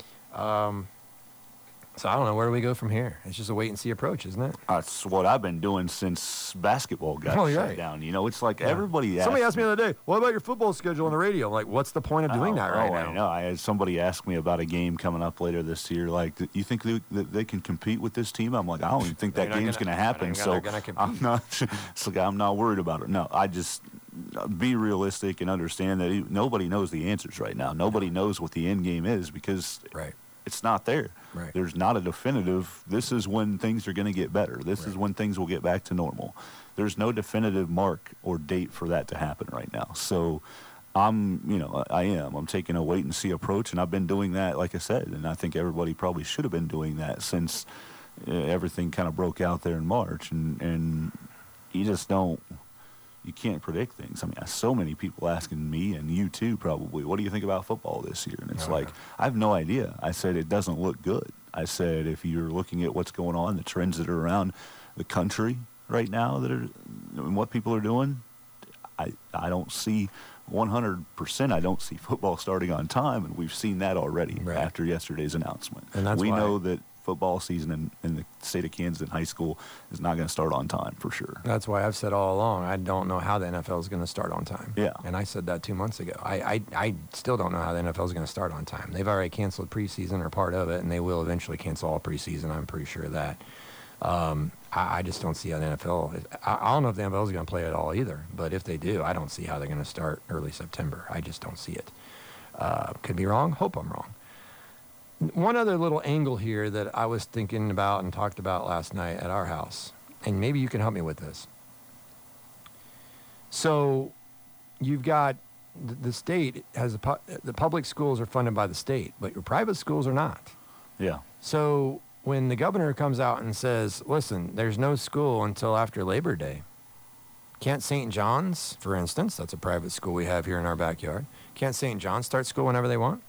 So I don't know. Where do we go from here? It's just a wait-and-see approach, isn't it? That's what I've been doing since basketball got shut down. You know, it's like everybody asks. Somebody asked me the other day, what about your football schedule on the radio? I'm like, what's the point of doing that right now? I know. I had somebody ask me about a game coming up later this year. Like, you think they can compete with this team? I'm like, I don't even think that game's going to happen. So I'm not. It's like, I'm not worried about it. No, I just be realistic and understand that nobody knows the answers right now. Nobody knows what the end game is because it's not there. Right. There's not a definitive, this is when things are going to get better. This is when things will get back to normal. There's no definitive mark or date for that to happen right now. So I'm taking a wait and see approach, and I've been doing that, like I said, and I think everybody probably should have been doing that since everything kind of broke out there in March. And you just you can't predict things. I mean, so many people asking me, and you too probably, what do you think about football this year? And it's I have no idea. I said, it doesn't look good. I said, if you're looking at what's going on, the trends that are around the country right now and what people are doing, I don't see 100%. I don't see football starting on time, and we've seen that already after yesterday's announcement. And that's we know that football season in the state of Kansas in high school is not going to start on time for sure. That's why I've said all along, I don't know how the NFL is going to start on time. Yeah. And I said that 2 months ago. I still don't know how the NFL is going to start on time. They've already canceled preseason or part of it, and they will eventually cancel all preseason. I'm pretty sure of that. I just don't see how the NFL I don't know if the NFL is going to play at all either, but if they do, I don't see how they're going to start early September. I just don't see it. Could be wrong. Hope I'm wrong. One other little angle here that I was thinking about and talked about last night at our house, and maybe you can help me with this. So you've got the state has the public schools are funded by the state, but your private schools are not. Yeah. So when the governor comes out and says, listen, there's no school until after Labor Day, can't St. John's, for instance, that's a private school we have here in our backyard, can't St. John's start school whenever they want?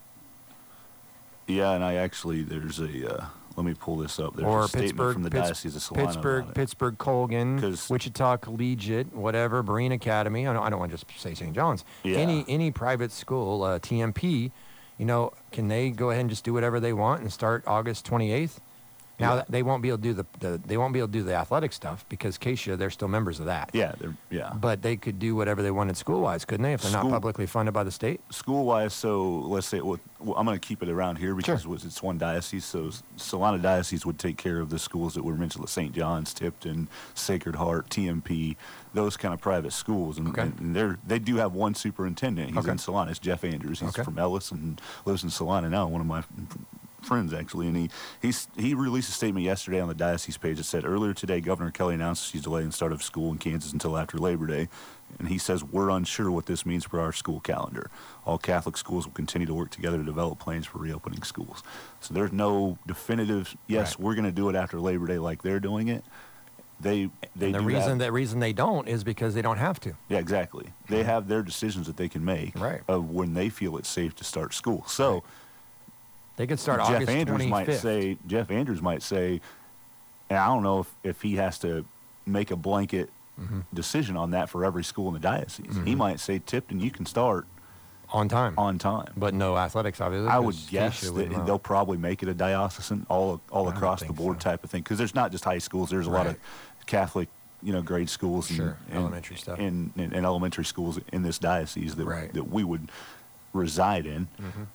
Yeah, and there's a, let me pull this up. There's or a statement from the Diocese of Salina Pittsburgh Colgan, Wichita Collegiate, whatever, Marine Academy. I don't want to just say St. John's. Yeah. Any private school, TMP, can they go ahead and just do whatever they want and start August 28th? Now they won't be able to do the athletic stuff because KSHA, they're still members of that. Yeah, But they could do whatever they wanted school-wise, couldn't they, if they're not publicly funded by the state? School-wise, so let's say, I'm going to keep it around here because it's one diocese. So Salina Diocese would take care of the schools that were mentioned, St. John's, Tipton, Sacred Heart, TMP, those kind of private schools. And they do have one superintendent. He's in Salina. It's Jeff Andrews. He's from Ellis and lives in Salina now, one of my friends actually, and he released a statement yesterday on the diocese page that said, earlier today Governor Kelly announced she's delaying the start of school in Kansas until after Labor Day, and he says we're unsure what this means for our school calendar. All Catholic schools will continue to work together to develop plans for reopening schools. So there's no definitive we're going to do it after Labor Day like they're doing it. The reason they don't is because they don't have to. Mm-hmm. Yeah, exactly. They have their decisions that they can make of when they feel it's safe to start school. So they could start August 25th. Jeff Andrews might say, and I don't know if he has to make a blanket decision on that for every school in the diocese. He might say, Tipton, you can start on time. But no athletics, obviously. I would guess that they'll probably make it a diocesan all across the board type of thing. Because there's not just high schools. There's a lot of Catholic grade schools and elementary stuff. And elementary schools in this diocese that we would reside in.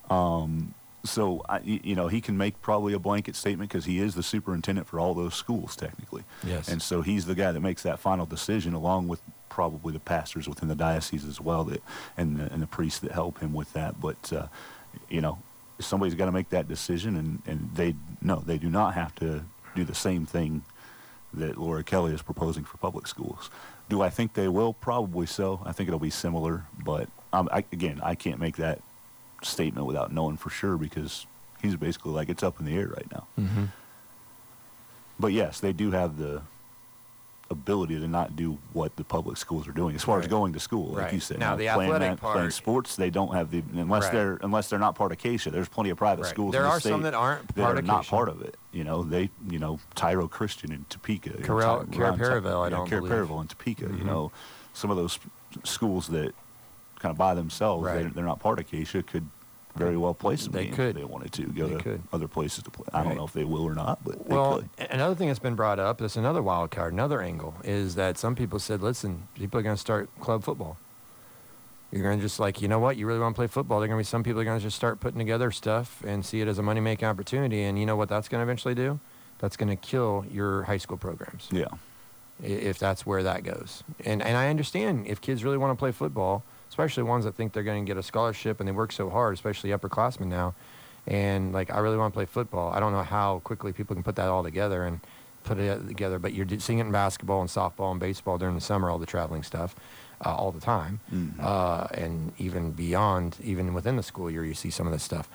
So, he can make probably a blanket statement because he is the superintendent for all those schools, technically. Yes. And so he's the guy that makes that final decision, along with probably the pastors within the diocese as well, and the priests that help him with that. But, somebody's got to make that decision, and they do not have to do the same thing that Laura Kelly is proposing for public schools. Do I think they will? Probably so. I think it'll be similar, but I can't make that statement without knowing for sure, because he's basically like, it's up in the air right now. Mm-hmm. But yes, they do have the ability to not do what the public schools are doing as far as going to school, like Right. you said. Now, the playing athletic part- playing sports, they don't have the unless Right. they're not part of Keisha. There's plenty of private Right. schools. There in the are some state that aren't that part are of not Keisha. part of it. Tyro Christian in Topeka, Carrera Perryville, I don't Carrera believe. Perryville in Topeka. Mhm. Some of those schools that kind of by themselves, Right. they're not part of Keisha, could very well play some They games could. if they wanted to go They to could. other places to play. I don't Right. know if they will or not, but Well, they could. another thing that's been brought up, that's another wild card, another angle, is that some people said, listen, people are going to start club football. You're going to just like, you know what, you really want to play football. There are going to be some people that are going to just start putting together stuff and see it as a money-making opportunity. And you know what that's going to eventually do? That's going to kill your high school programs. Yeah. If that's where that goes. And I understand if kids really want to play football, especially ones that think they're going to get a scholarship and they work so hard, especially upperclassmen now, and like, I really want to play football. I don't know how quickly people can put that all together and put it together, but you're seeing it in basketball and softball and baseball during the summer, all the traveling stuff, all the time. Mhm. And even beyond, even within the school year, you see some of this stuff.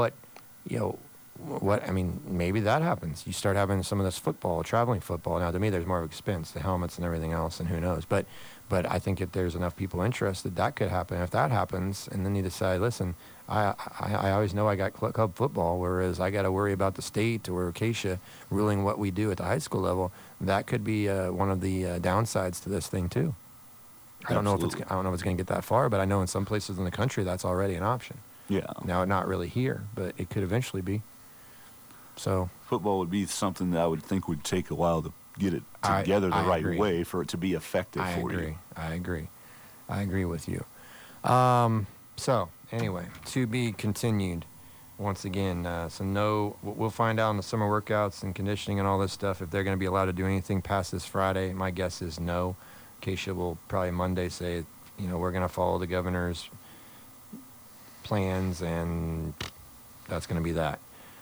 Maybe that happens. You start having some of this football, traveling football. Now, to me, there's more of expense, the helmets and everything else, and who knows. But I think if there's enough people interested, that could happen. If that happens, and then you decide, listen, I always know I got club football, whereas I got to worry about the state or Acacia ruling what we do at the high school level. That could be one of the downsides to this thing too. I don't know if it's going to get that far, but I know in some places in the country that's already an option. Yeah. Now, not really here, but it could eventually be. So Football would be something that I would think would take a while to get it together the I right agree. way for it to be effective I for agree. you. I agree with you. So anyway, to be continued. Once again, we'll find out on the summer workouts and conditioning and all this stuff if they're going to be allowed to do anything past this Friday. My guess is no. Keisha will probably Monday say, we're going to follow the governor's plans, and that's going to be that.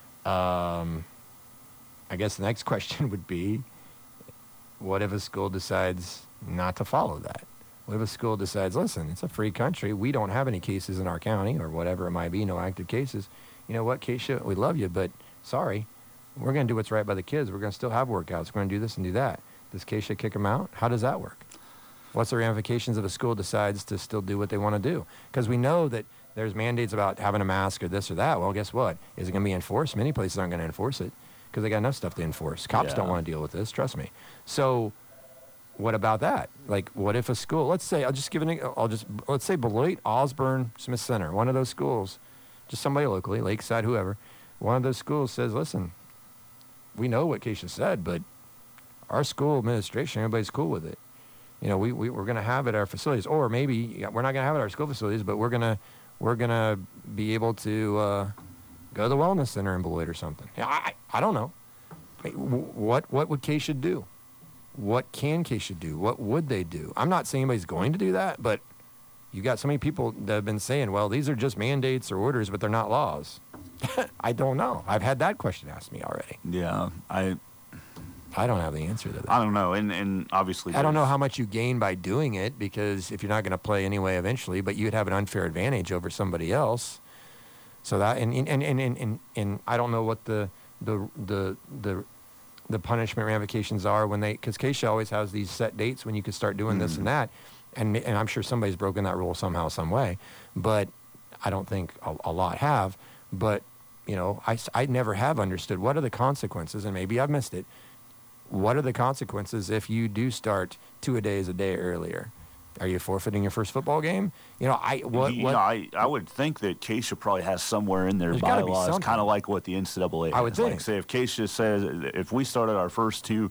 I guess the next question would be, what if a school decides not to follow that? What if a school decides, listen, it's a free country. We don't have any cases in our county or whatever it might be, no active cases. You know what, Keisha, we love you, but sorry, we're going to do what's right by the kids. We're going to still have workouts. We're going to do this and do that. Does Keisha kick them out? How does that work? What's the ramifications if a school decides to still do what they want to do? Because we know that there's mandates about having a mask or this or that. Well, guess what? Is it going to be enforced? Many places aren't going to enforce it because they got enough stuff to enforce. Cops don't want to deal with this, trust me. So what about that? Like, what if a school, let's say Beloit, Osborne, Smith Center, one of those schools, just somebody locally, Lakeside, whoever, one of those schools says, listen, we know what Keisha said, but our school administration, everybody's cool with it. We're going to have it at our facilities, or maybe we're not going to have it at our school facilities, but we're going to be able to go to the wellness center in Beloit or something. I don't know. What would Keisha do? What can Keisha do? What would they do? I'm not saying anybody's going to do that, but you got so many people that have been saying, well, these are just mandates or orders, but they're not laws. I don't know. I've had that question asked me already. Yeah, I don't have the answer to that. I don't know, and obviously I don't know how much you gain by doing it, because if you're not going to play anyway eventually, but you'd have an unfair advantage over somebody else. So that and I don't know what the punishment ramifications are because Keisha always has these set dates when you can start doing this and that, and I'm sure somebody's broken that rule somehow, some way, but I don't think a lot have. But I never have understood what are the consequences, and maybe I've missed it. What are the consequences if you do start 2-a-days a day earlier? Are you forfeiting your first football game? I would think that Keisha probably has somewhere in their There's gotta be bylaws, something. kind of like what the NCAA I would is. think. Like, say, if Keisha says, if we started our first two,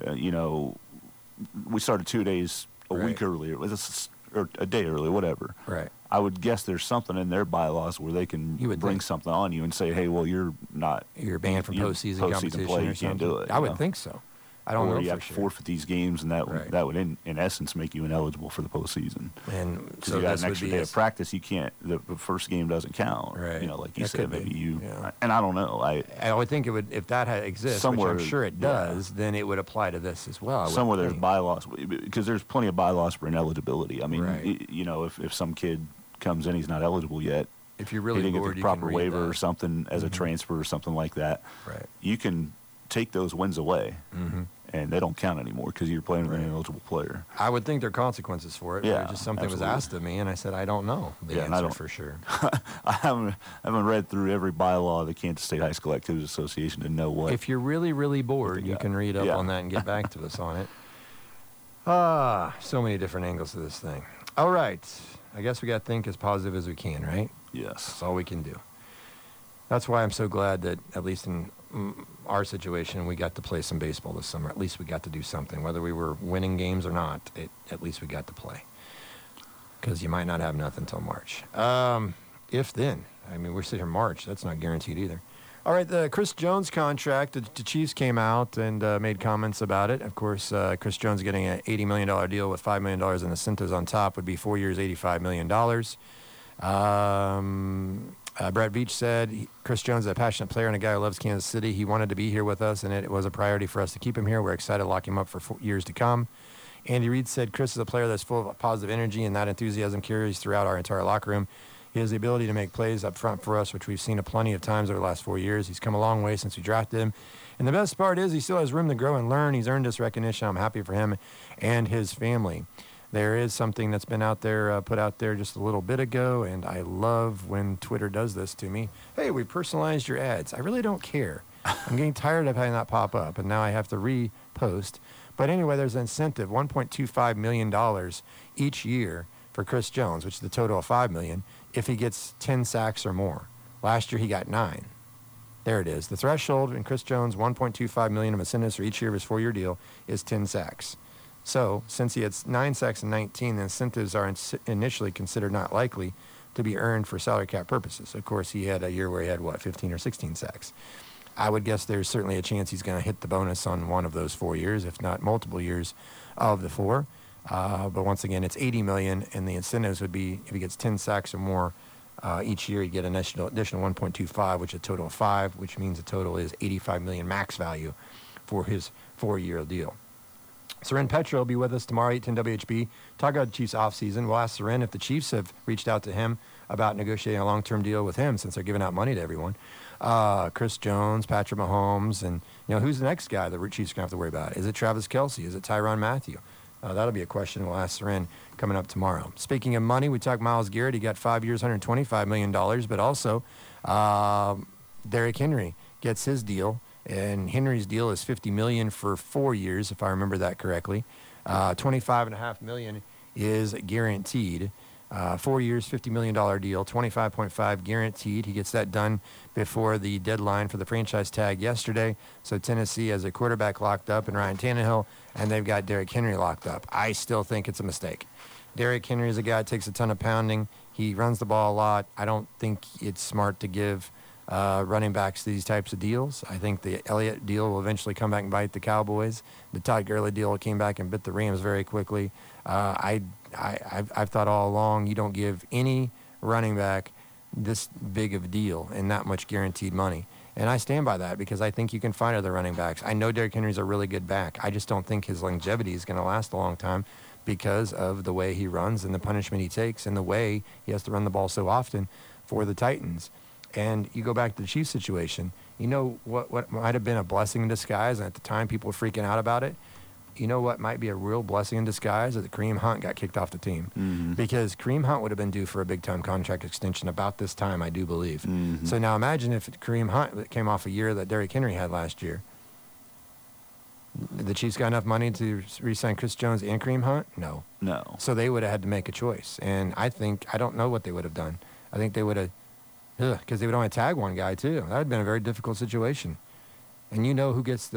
we started 2 days a Right. week earlier, or a day early, whatever. Right. I would guess there's something in their bylaws where they can You would bring think. something on you and say, hey, well, you're You're banned from postseason competition play. or You can't something. do it. I would think so. I don't know or you for have to sure. forfeit these games, and Right. that would in essence make you ineligible for the postseason. And Because so you got this an would extra be day of practice, you can't. The first game doesn't count. Right. Like you That said, could be, maybe you. yeah. And I don't know. I would think it would, if that exists, Somewhere, which I'm sure it yeah. does, then it would apply to this as well. I would Somewhere there's think. bylaws, because there's plenty of bylaws for ineligibility. I mean, Right. if some kid comes in, he's not eligible yet. If you're He really didn't get bored, the you proper can read waiver that. or something as a transfer or something like that. Right. You can take those wins away, and they don't count anymore because you're playing with an Right. ineligible player. I would think there are consequences for it. Yeah, But just something was absolutely. asked of me, and I said I don't know the Yeah, and I answer don't- for sure. I haven't read through every bylaw of the Kansas State High School Activities Association to know what. If you're really, really bored, you got. can read up Yeah. on that and get back to us on it. So many different angles to this thing. All right. I guess we got to think as positive as we can, right? Yes. That's all we can do. That's why I'm so glad that, at least in our situation, we got to play some baseball this summer. At least we got to do something. Whether we were winning games or not, at least we got to play. Because you might not have nothing until March. If then. I mean, we're sitting here March. That's not guaranteed either. All right, the Chris Jones contract, the Chiefs came out and made comments about it. Of course, Chris Jones getting an $80 million deal with $5 million in incentives on top would be 4 years, $85 million. Brett Veach said, Chris Jones is a passionate player and a guy who loves Kansas City. He wanted to be here with us, and it was a priority for us to keep him here. We're excited to lock him up for years to come. Andy Reid said, Chris is a player that's full of positive energy, and that enthusiasm carries throughout our entire locker room. He has the ability to make plays up front for us, which we've seen plenty of times over the last 4 years. He's come a long way since we drafted him. And the best part is he still has room to grow and learn. He's earned this recognition. I'm happy for him and his family. There is something that's been out there, put out there just a little bit ago, and I love when Twitter does this to me. Hey, we personalized your ads. I really don't care. I'm getting tired of having that pop up, and now I have to repost. But anyway, there's an incentive, $1.25 million each year for Chris Jones, which is the total of $5 million, if he gets 10 sacks or more. Last year, he got 9. There it is. The threshold in Chris Jones, $1.25 million of incentives for each year of his 4-year deal is 10 sacks. So, since he had 9 sacks in 19, the incentives are initially considered not likely to be earned for salary cap purposes. Of course, he had a year where he had, 15 or 16 sacks. I would guess there's certainly a chance he's going to hit the bonus on one of those 4 years, if not multiple years of the 4. But once again, it's $80 million, and the incentives would be, if he gets 10 sacks or more each year, he'd get an additional 1.25, which is a total of 5, which means the total is $85 million max value for his 4-year deal. Soren Petra will be with us tomorrow, 8:10 WHB. Talk about the Chiefs' offseason. We'll ask Soren if the Chiefs have reached out to him about negotiating a long-term deal with him, since they're giving out money to everyone. Chris Jones, Patrick Mahomes, and who's the next guy the Chiefs are going to have to worry about? Is it Travis Kelce? Is it Tyrann Mathieu? That'll be a question we'll ask Soren coming up tomorrow. Speaking of money, we talked Myles Garrett. He got 5 years, $125 million, but also Derrick Henry gets his deal. And Henry's deal is $50 million for 4 years, if I remember that correctly. $25.5 million is guaranteed. 4 years, $50 million deal, $25.5 guaranteed. He gets that done before the deadline for the franchise tag yesterday. So Tennessee has a quarterback locked up in Ryan Tannehill, and they've got Derrick Henry locked up. I still think it's a mistake. Derrick Henry is a guy that takes a ton of pounding. He runs the ball a lot. I don't think it's smart to give running backs these types of deals. I think the Elliott deal will eventually come back and bite the Cowboys. The Todd Gurley deal came back and bit the Rams very quickly. I've thought all along you don't give any running back this big of a deal and that much guaranteed money. And I stand by that because I think you can find other running backs. I know Derrick Henry's a really good back. I just don't think his longevity is going to last a long time because of the way he runs and the punishment he takes and the way he has to run the ball so often for the Titans. And you go back to the Chiefs situation, what might have been a blessing in disguise, and at the time people were freaking out about it, what might be a real blessing in disguise is that Kareem Hunt got kicked off the team. Mm-hmm. Because Kareem Hunt would have been due for a big-time contract extension about this time, I do believe. Mm-hmm. So now imagine if Kareem Hunt came off a year that Derrick Henry had last year. The Chiefs got enough money to re-sign Chris Jones and Kareem Hunt? No. So they would have had to make a choice. And I don't know what they would have done. I think they would have, because they would only tag one guy too. That would have been a very difficult situation. And who gets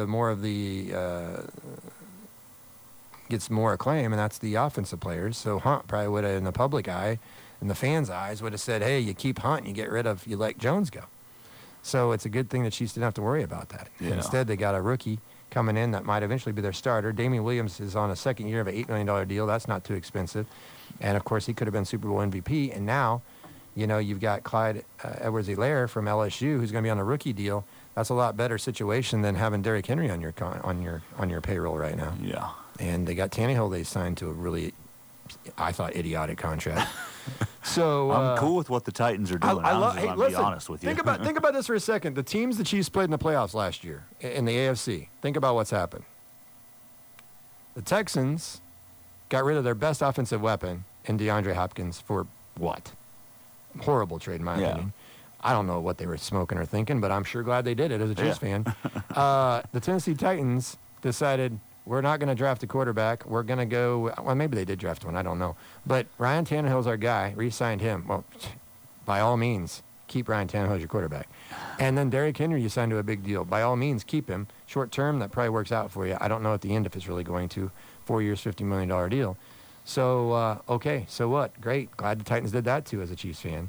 gets more acclaim, and that's the offensive players. So Hunt probably would have, in the public eye, in the fans' eyes, would have said, hey, you keep Hunt and you let Jones go. So it's a good thing the Chiefs didn't have to worry about that. Yeah. Instead, they got a rookie coming in that might eventually be their starter. Damian Williams is on a second year of an $8 million deal. That's not too expensive. And, of course, he could have been Super Bowl MVP. And now, you've got Clyde Edwards-Helaire from LSU who's going to be on a rookie deal. That's a lot better situation than having Derrick Henry on your payroll right now. Yeah. And they got Tannehill. They signed to a really, I thought, idiotic contract. So I'm cool with what the Titans are doing. I'm be honest with you. Think about this for a second. The teams the Chiefs played in the playoffs last year in the AFC. Think about what's happened. The Texans got rid of their best offensive weapon in DeAndre Hopkins for what? Horrible trade, in my opinion. I don't know what they were smoking or thinking, but I'm sure glad they did it as a Chiefs fan. The Tennessee Titans decided, we're not going to draft a quarterback. We're going to go, well, maybe they did draft one. I don't know. But Ryan Tannehill's our guy. Re-signed him. Well, by all means, keep Ryan Tannehill as your quarterback. And then Derrick Henry, you signed to a big deal. By all means, keep him. Short term, that probably works out for you. I don't know at the end if it's really going to. 4 years, $50 million deal. So, okay, so what? Great. Glad the Titans did that, too, as a Chiefs fan.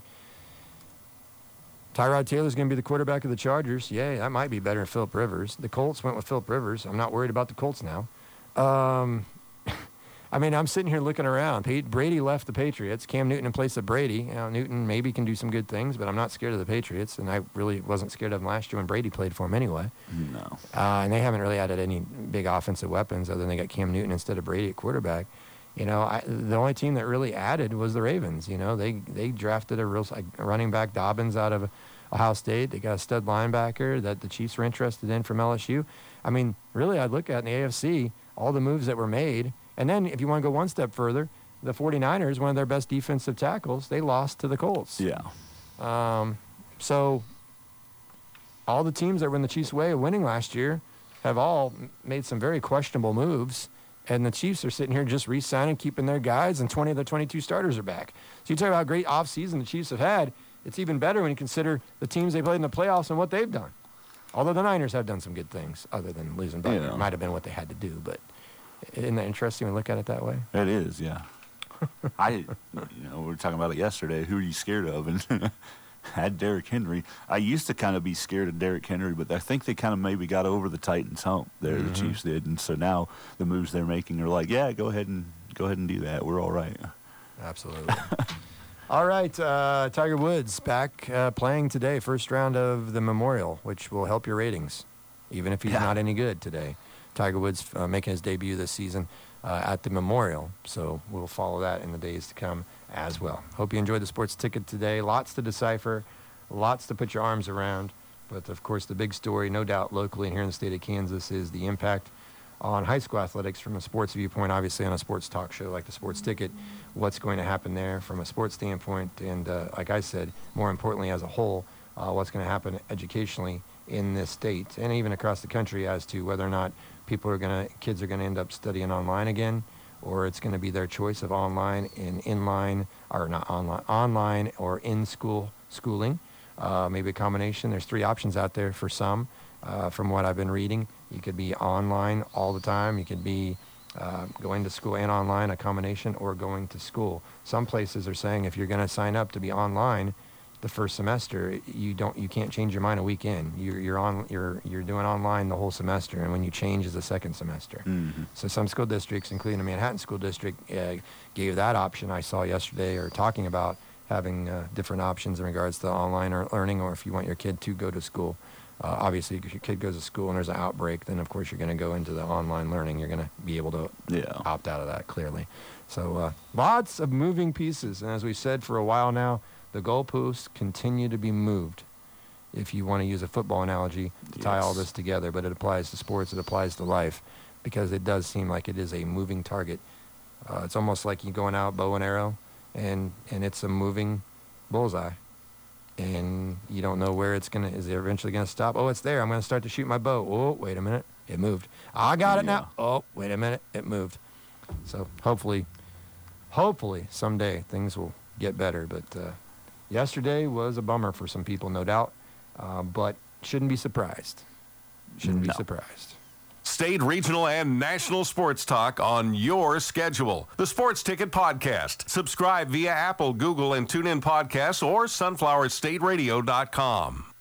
Tyrod Taylor's going to be the quarterback of the Chargers. Yay, that might be better than Phillip Rivers. The Colts went with Phillip Rivers. I'm not worried about the Colts now. I mean, I'm sitting here looking around. Brady left the Patriots. Cam Newton in place of Brady. Newton maybe can do some good things, but I'm not scared of the Patriots, and I really wasn't scared of them last year when Brady played for them anyway. No. And they haven't really added any big offensive weapons other than they got Cam Newton instead of Brady at quarterback. The only team that really added was the Ravens. They drafted a running back, Dobbins, out of Ohio State. They got a stud linebacker that the Chiefs were interested in from LSU. I mean, really, I'd look at in the AFC, all the moves that were made. And then if you want to go one step further, the 49ers, one of their best defensive tackles, they lost to the Colts. Yeah. So all the teams that were in the Chiefs' way of winning last year have all made some very questionable moves. And the Chiefs are sitting here just re-signing, keeping their guys, and 20 of the 22 starters are back. So you talk about how great offseason the Chiefs have had. It's even better when you consider the teams they played in the playoffs and what they've done. Although the Niners have done some good things other than losing Butler. It might have been what they had to do, but isn't that interesting when you look at it that way? It is, yeah. we were talking about it yesterday. Who are you scared of? And had Derrick Henry. I used to kind of be scared of Derrick Henry, but I think they kind of maybe got over the Titans hump there. The Chiefs did, and so now the moves they're making are like, yeah, go ahead and do that. We're all right. Absolutely. All right, Tiger Woods back playing today, first round of the Memorial, which will help your ratings, even if he's not any good today. Tiger Woods making his debut this season at the Memorial, so we'll follow that in the days to come as well. Hope you enjoyed the sports ticket today. Lots to decipher, lots to put your arms around, but of course the big story, no doubt locally and here in the state of Kansas, is the impact on high school athletics from a sports viewpoint, obviously on a sports talk show like the Sports Ticket, what's going to happen there from a sports standpoint, and like I said, more importantly as a whole, what's going to happen educationally in this state and even across the country as to whether or not kids are going to end up studying online again, or it's going to be their choice of online and online, or not online or in-school schooling, maybe a combination. There's 3 options out there for some, from what I've been reading. You could be online all the time. You could be going to school and online, a combination, or going to school. Some places are saying if you're going to sign up to be online the first semester, you can't change your mind a week in. You're doing online the whole semester, and when you change is the second semester. Mm-hmm. So some school districts, including the Manhattan School District, gave that option. I saw yesterday, or talking about having different options in regards to online or learning, or if you want your kid to go to school. Obviously, if your kid goes to school and there's an outbreak, then of course you're going to go into the online learning. You're going to be able to opt out of that, clearly. So lots of moving pieces, and as we said for a while now, the goalposts continue to be moved, if you want to use a football analogy to tie all this together. But it applies to sports, it applies to life, because it does seem like it is a moving target. It's almost like you're going out bow and arrow, and it's a moving bullseye. And you don't know where is it eventually going to stop? Oh, it's there. I'm going to start to shoot my bow. Oh, wait a minute. It moved. I got it now. Oh, wait a minute. It moved. So hopefully someday things will get better. But yesterday was a bummer for some people, no doubt, but shouldn't be surprised. Be surprised. State, regional, and national sports talk on your schedule. The Sports Ticket Podcast. Subscribe via Apple, Google, and TuneIn Podcasts or sunflowerstateradio.com.